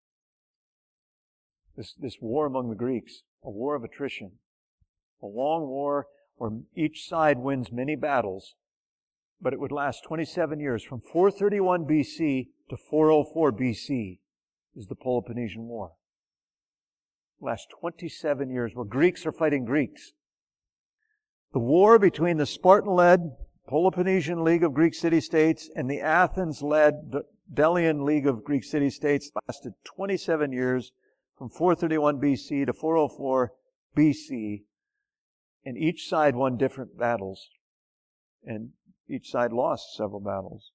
This, this war among the Greeks, a war of attrition, a long war where each side wins many battles, but it would last twenty-seven years. From four thirty-one B C to four oh four B C is the Peloponnesian War. Last twenty-seven years, where Greeks are fighting Greeks. The war between the Spartan-led Peloponnesian League of Greek city-states and the Athens-led Delian League of Greek city-states lasted twenty-seven years, from four thirty-one B C to four oh four B C, and each side won different battles, and each side lost several battles.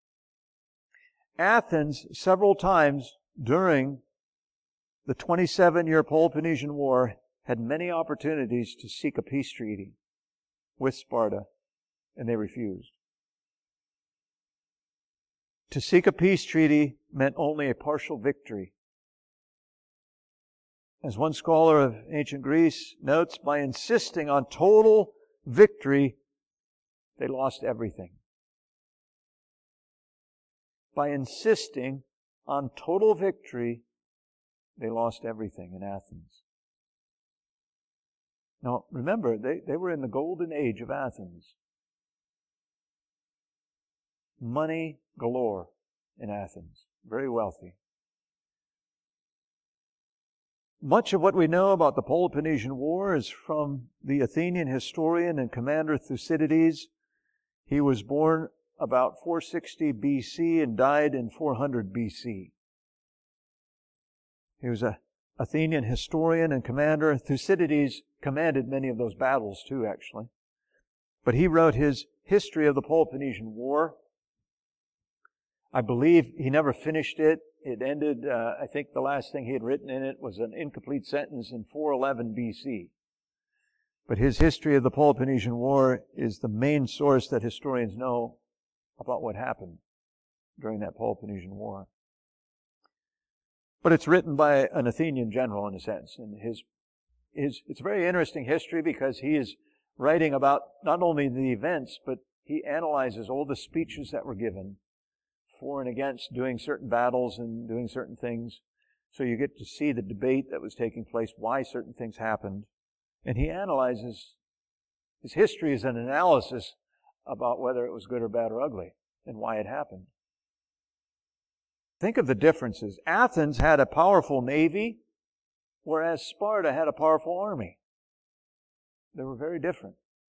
Athens, several times during the twenty-seven-year Peloponnesian War, had many opportunities to seek a peace treaty with Sparta, and they refused. To seek a peace treaty meant only a partial victory. As one scholar of ancient Greece notes, by insisting on total victory, they lost everything. By insisting on total victory, they lost everything in Athens. Now, remember, they, they were in the golden age of Athens. Money galore in Athens. Very wealthy. Much of what we know about the Peloponnesian War is from the Athenian historian and commander Thucydides. He was born about four sixty B C and died in four hundred B C. He was an Athenian historian and commander. Thucydides commanded many of those battles too, actually. But he wrote his history of the Peloponnesian War. I believe he never finished it. It ended, uh, I think the last thing he had written in it was an incomplete sentence in four eleven B C. But his history of the Peloponnesian War is the main source that historians know about what happened during that Peloponnesian War. But it's written by an Athenian general, in a sense. And his, his, it's a very interesting history because he is writing about not only the events, but he analyzes all the speeches that were given for and against doing certain battles and doing certain things. So you get to see the debate that was taking place, why certain things happened. And he analyzes, his history is an analysis about whether it was good or bad or ugly and why it happened. Think of the differences. Athens had a powerful navy, whereas Sparta had a powerful army. They were very different.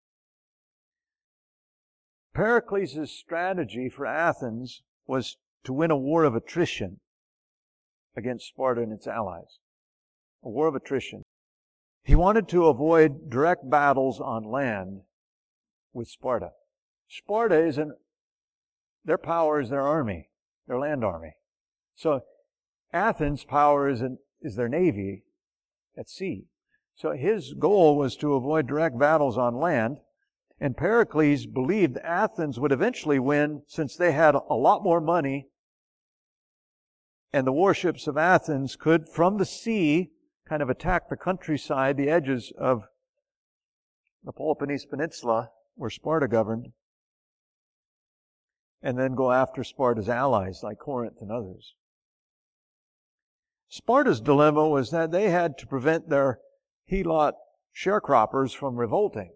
Pericles' strategy for Athens was to win a war of attrition against Sparta and its allies. A war of attrition. He wanted to avoid direct battles on land with Sparta. Sparta isn't, their power is their army, their land army. So Athens' power is, in, is their navy at sea. So his goal was to avoid direct battles on land. And Pericles believed Athens would eventually win since they had a lot more money. And the warships of Athens could, from the sea, kind of attack the countryside, the edges of the Peloponnese Peninsula, where Sparta governed, and then go after Sparta's allies, like Corinth and others. Sparta's dilemma was that they had to prevent their Helot sharecroppers from revolting.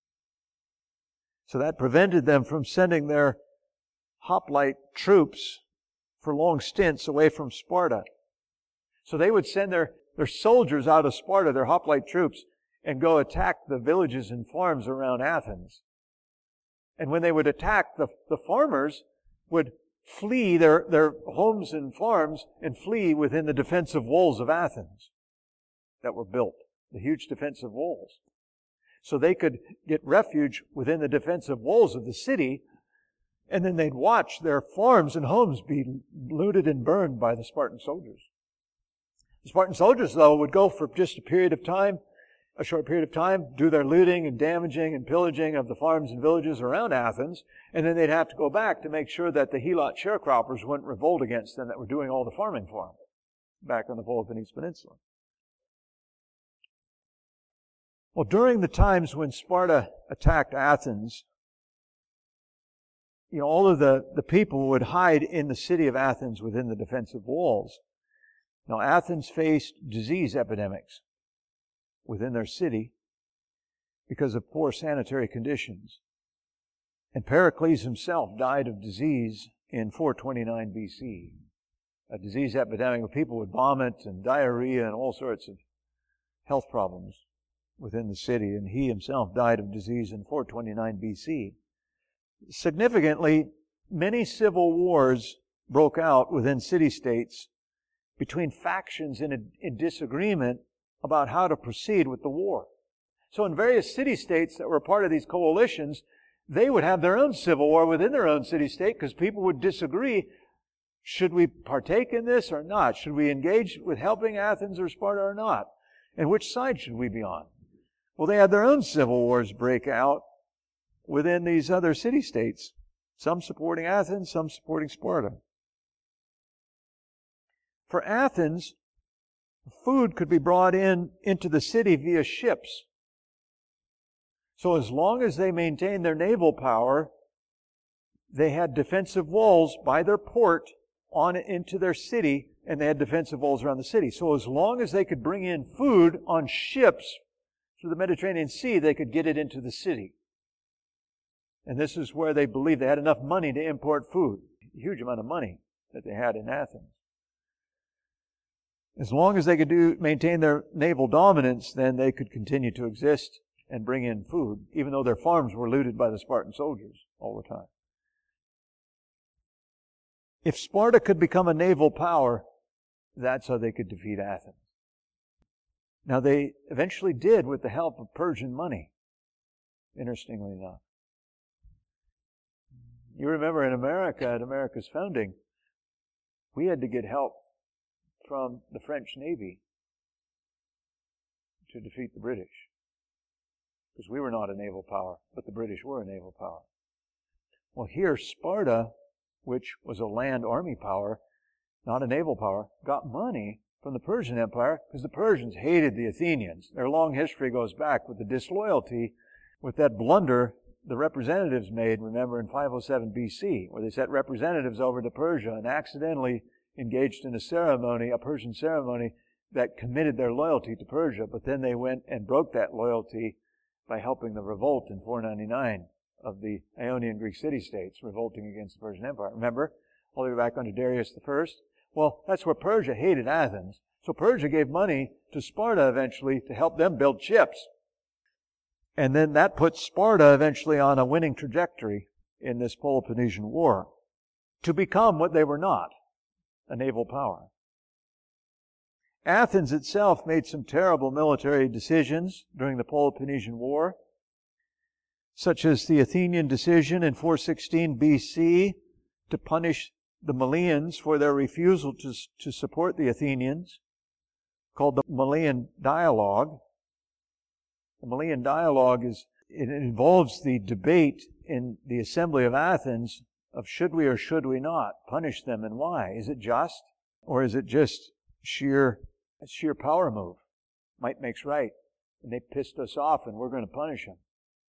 So that prevented them from sending their hoplite troops for long stints away from Sparta. So they would send their, their soldiers out of Sparta, their hoplite troops, and go attack the villages and farms around Athens. And when they would attack, the, the farmers would flee their, their homes and farms and flee within the defensive walls of Athens that were built, the huge defensive walls. So they could get refuge within the defensive walls of the city, and then they'd watch their farms and homes be looted and burned by the Spartan soldiers. The Spartan soldiers, though, would go for just a period of time, a short period of time, do their looting and damaging and pillaging of the farms and villages around Athens, and then they'd have to go back to make sure that the Helot sharecroppers wouldn't revolt against them that were doing all the farming for them back on the Peloponnese Peninsula. Well, during the times when Sparta attacked Athens, you know, all of the, the people would hide in the city of Athens within the defensive walls. Now, Athens faced disease epidemics within their city because of poor sanitary conditions. And Pericles himself died of disease in four twenty-nine B C. A disease epidemic where people would vomit and diarrhea and all sorts of health problems within the city. And he himself died of disease in four twenty-nine B C. Significantly, many civil wars broke out within city-states between factions in, a, in disagreement about how to proceed with the war. So in various city-states that were part of these coalitions, they would have their own civil war within their own city-state because people would disagree, should we partake in this or not? Should we engage with helping Athens or Sparta or not? And which side should we be on? Well, they had their own civil wars break out within these other city-states, some supporting Athens, some supporting Sparta. For Athens, food could be brought in into the city via ships. So as long as they maintained their naval power, they had defensive walls by their port on into their city, and they had defensive walls around the city. So as long as they could bring in food on ships through the Mediterranean Sea, they could get it into the city. And this is where they believed they had enough money to import food. A huge amount of money that they had in Athens. As long as they could do maintain their naval dominance, then they could continue to exist and bring in food, even though their farms were looted by the Spartan soldiers all the time. If Sparta could become a naval power, that's how they could defeat Athens. Now, they eventually did with the help of Persian money, interestingly enough. You remember in America, at America's founding, we had to get help from the French Navy to defeat the British. because we were not a naval power, but the British were a naval power. Well, here Sparta, which was a land army power, not a naval power, got money from the Persian Empire because the Persians hated the Athenians. Their long history goes back with the disloyalty, with that blunder the representatives made, remember, in five oh seven B C, where they sent representatives over to Persia and accidentally engaged in a ceremony, a Persian ceremony, that committed their loyalty to Persia, but then they went and broke that loyalty by helping the revolt in four ninety-nine of the Ionian Greek city-states revolting against the Persian Empire. Remember? All the way back under Darius the First. Well, that's where Persia hated Athens. So Persia gave money to Sparta eventually to help them build ships. And then that put Sparta eventually on a winning trajectory in this Peloponnesian War to become what they were not, a naval power. Athens itself made some terrible military decisions during the Peloponnesian War, such as the Athenian decision in four sixteen B C to punish the Malians for their refusal to, to support the Athenians, called the Malian Dialogue. The Malian Dialogue is, it involves the debate in the Assembly of Athens of should we or should we not punish them and why. Is it just? Or is it just sheer, sheer power move? Might makes right. And they pissed us off and we're going to punish them.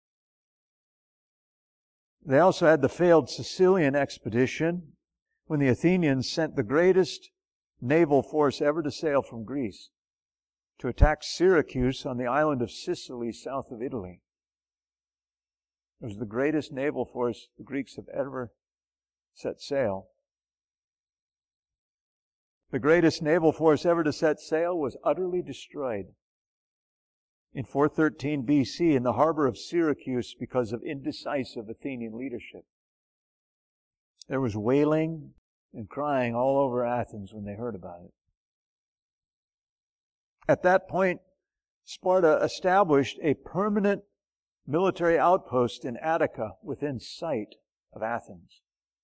They also had the failed Sicilian expedition when the Athenians sent the greatest naval force ever to sail from Greece to attack Syracuse on the island of Sicily south of Italy. It was the greatest naval force the Greeks have ever set sail. The greatest naval force ever to set sail was utterly destroyed in four thirteen B C in the harbor of Syracuse because of indecisive Athenian leadership. There was wailing and crying all over Athens when they heard about it. At that point, Sparta established a permanent military outpost in Attica within sight of Athens.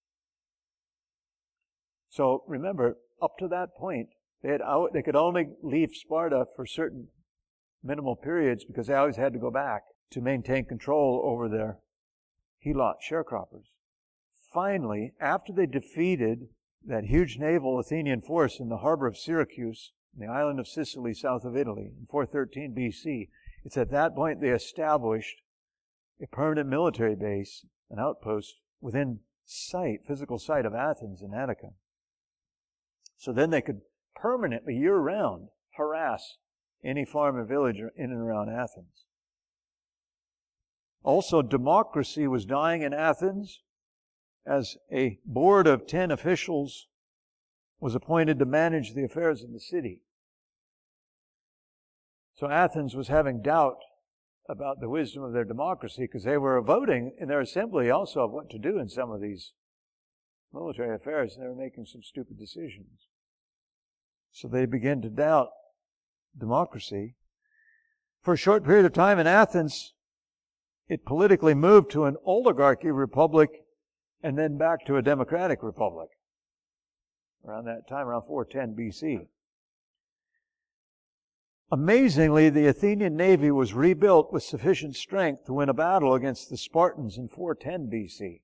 So remember, up to that point, they had out, they could only leave Sparta for certain minimal periods because they always had to go back to maintain control over their helot sharecroppers. Finally, after they defeated that huge naval Athenian force in the harbor of Syracuse, in the island of Sicily south of Italy, in four thirteen B C, it's at that point they established a permanent military base, an outpost, within sight, physical sight of Athens in Attica. So then they could permanently, year-round, harass any farm or village in and around Athens. Also, democracy was dying in Athens as a board of ten officials was appointed to manage the affairs of the city. So Athens was having doubt about the wisdom of their democracy because they were voting in their assembly also of what to do in some of these military affairs, and they were making some stupid decisions. So they began to doubt democracy. For a short period of time in Athens, it politically moved to an oligarchy republic and then back to a democratic republic around that time, around four ten B C. Amazingly, the Athenian navy was rebuilt with sufficient strength to win a battle against the Spartans in four ten B C.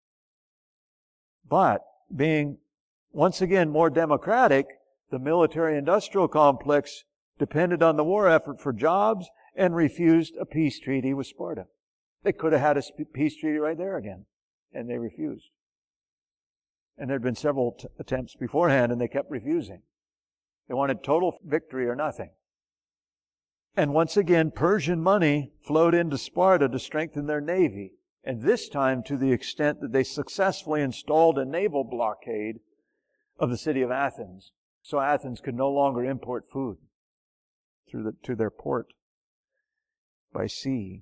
But, being once again more democratic, the military-industrial complex depended on the war effort for jobs and refused a peace treaty with Sparta. They could have had a peace treaty right there again, and they refused. And there had been several t- attempts beforehand, and they kept refusing. They wanted total victory or nothing. And once again, Persian money flowed into Sparta to strengthen their navy, and this time to the extent that they successfully installed a naval blockade of the city of Athens, so Athens could no longer import food through the, to their port by sea.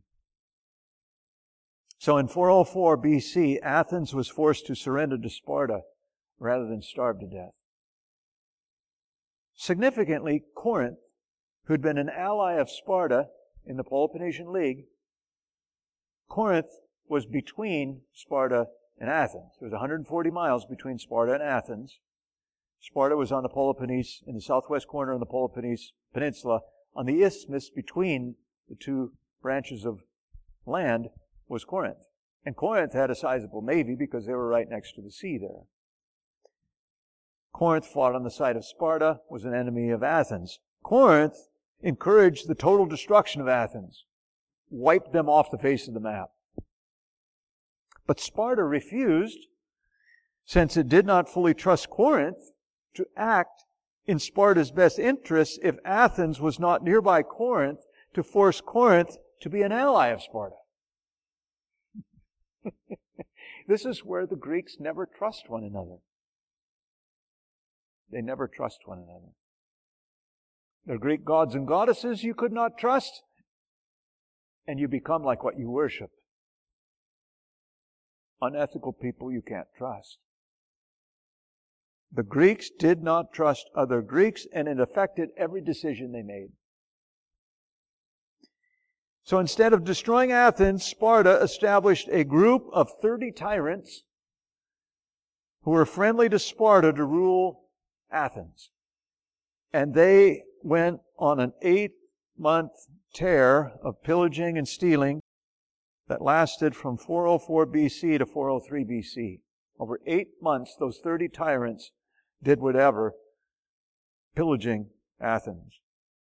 So in four oh four B C, Athens was forced to surrender to Sparta rather than starve to death. Significantly, Corinth, who had been an ally of Sparta in the Peloponnesian League, Corinth was between Sparta and Athens. There was one hundred forty miles between Sparta and Athens. Sparta was on the Peloponnese, in the southwest corner of the Peloponnese Peninsula, on the isthmus between the two branches of land was Corinth. And Corinth had a sizable navy because they were right next to the sea there. Corinth fought on the side of Sparta, was an enemy of Athens. Corinth encouraged the total destruction of Athens, wiped them off the face of the map. But Sparta refused, since it did not fully trust Corinth, to act in Sparta's best interests if Athens was not nearby Corinth, to force Corinth to be an ally of Sparta. This is where the Greeks never trust one another. They never trust one another. The Greek gods and goddesses you could not trust, and you become like what you worship. Unethical people you can't trust. The Greeks did not trust other Greeks, and it affected every decision they made. So instead of destroying Athens, Sparta established a group of thirty tyrants who were friendly to Sparta to rule Athens. And they went on an eight-month tear of pillaging and stealing that lasted from four oh four B C to four oh three B C. Over eight months, those thirty tyrants did whatever, pillaging Athens.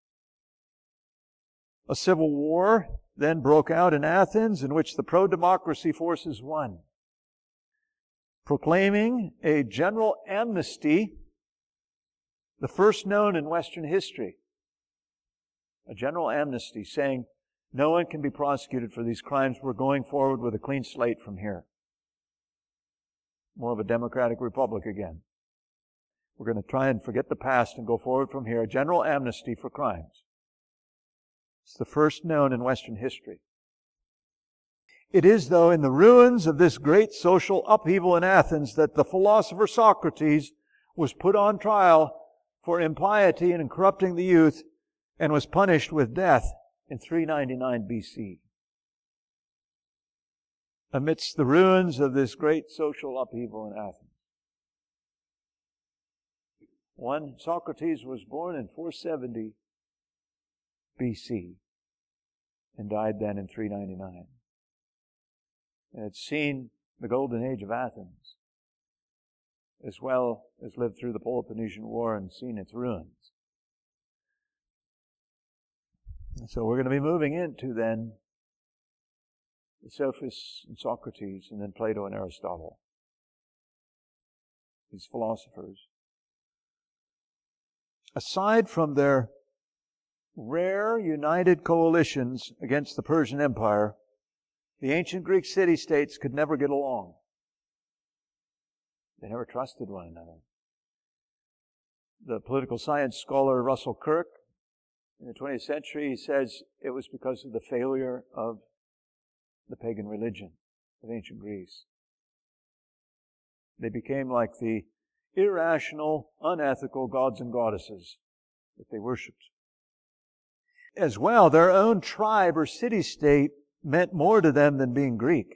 A civil war then broke out in Athens, in which the pro-democracy forces won, proclaiming a general amnesty, the first known in Western history. A general amnesty saying, no one can be prosecuted for these crimes. We're going forward with a clean slate from here. More of a democratic republic again. We're going to try and forget the past and go forward from here. A general amnesty for crimes. It's the first known in Western history. It is, though, in the ruins of this great social upheaval in Athens that the philosopher Socrates was put on trial for impiety and corrupting the youth and was punished with death in three ninety-nine B C. Amidst the ruins of this great social upheaval in Athens. One, Socrates was born in four seventy B C and died then in three ninety-nine. And had seen the golden age of Athens, as well as lived through the Peloponnesian War and seen its ruins. And so we're going to be moving into then the Sophists and Socrates, and then Plato and Aristotle. These philosophers. Aside from their rare united coalitions against the Persian Empire, the ancient Greek city-states could never get along. They never trusted one another. The political science scholar Russell Kirk, in the twentieth century, says it was because of the failure of the pagan religion of ancient Greece. They became like the irrational, unethical gods and goddesses that they worshipped. As well, their own tribe or city-state meant more to them than being Greek.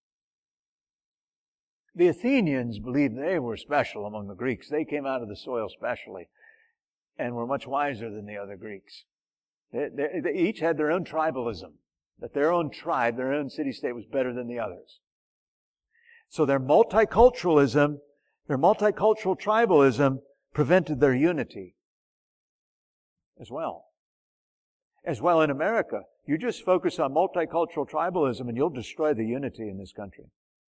The Athenians believed they were special among the Greeks. They came out of the soil specially and were much wiser than the other Greeks. They, they, they each had their own tribalism, that their own tribe, their own city-state was better than the others. So their multiculturalism, their multicultural tribalism prevented their unity as well. As well in America, you just focus on multicultural tribalism and you'll destroy the unity in this country.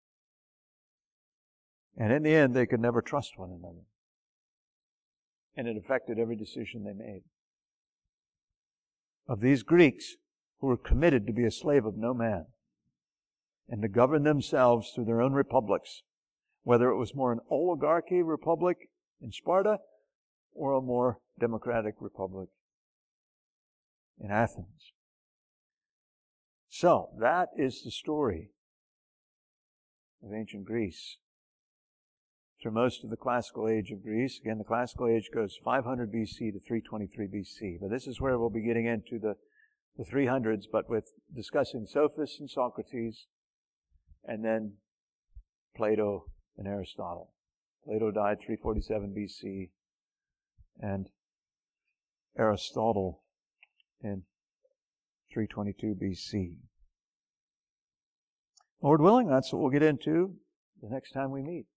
And in the end, they could never trust one another. And it affected every decision they made. Of these Greeks who were committed to be a slave of no man and to govern themselves through their own republics, whether it was more an oligarchy republic in Sparta or a more democratic republic in Athens. So, that is the story of ancient Greece. Through most of the classical age of Greece. Again, the classical age goes five hundred B C to three twenty-three B C. But this is where we'll be getting into the, the three hundreds, but with discussing Sophists and Socrates, and then Plato and Aristotle. Plato died three forty-seven B C, and Aristotle in three twenty-two B C. Lord willing, that's what we'll get into the next time we meet.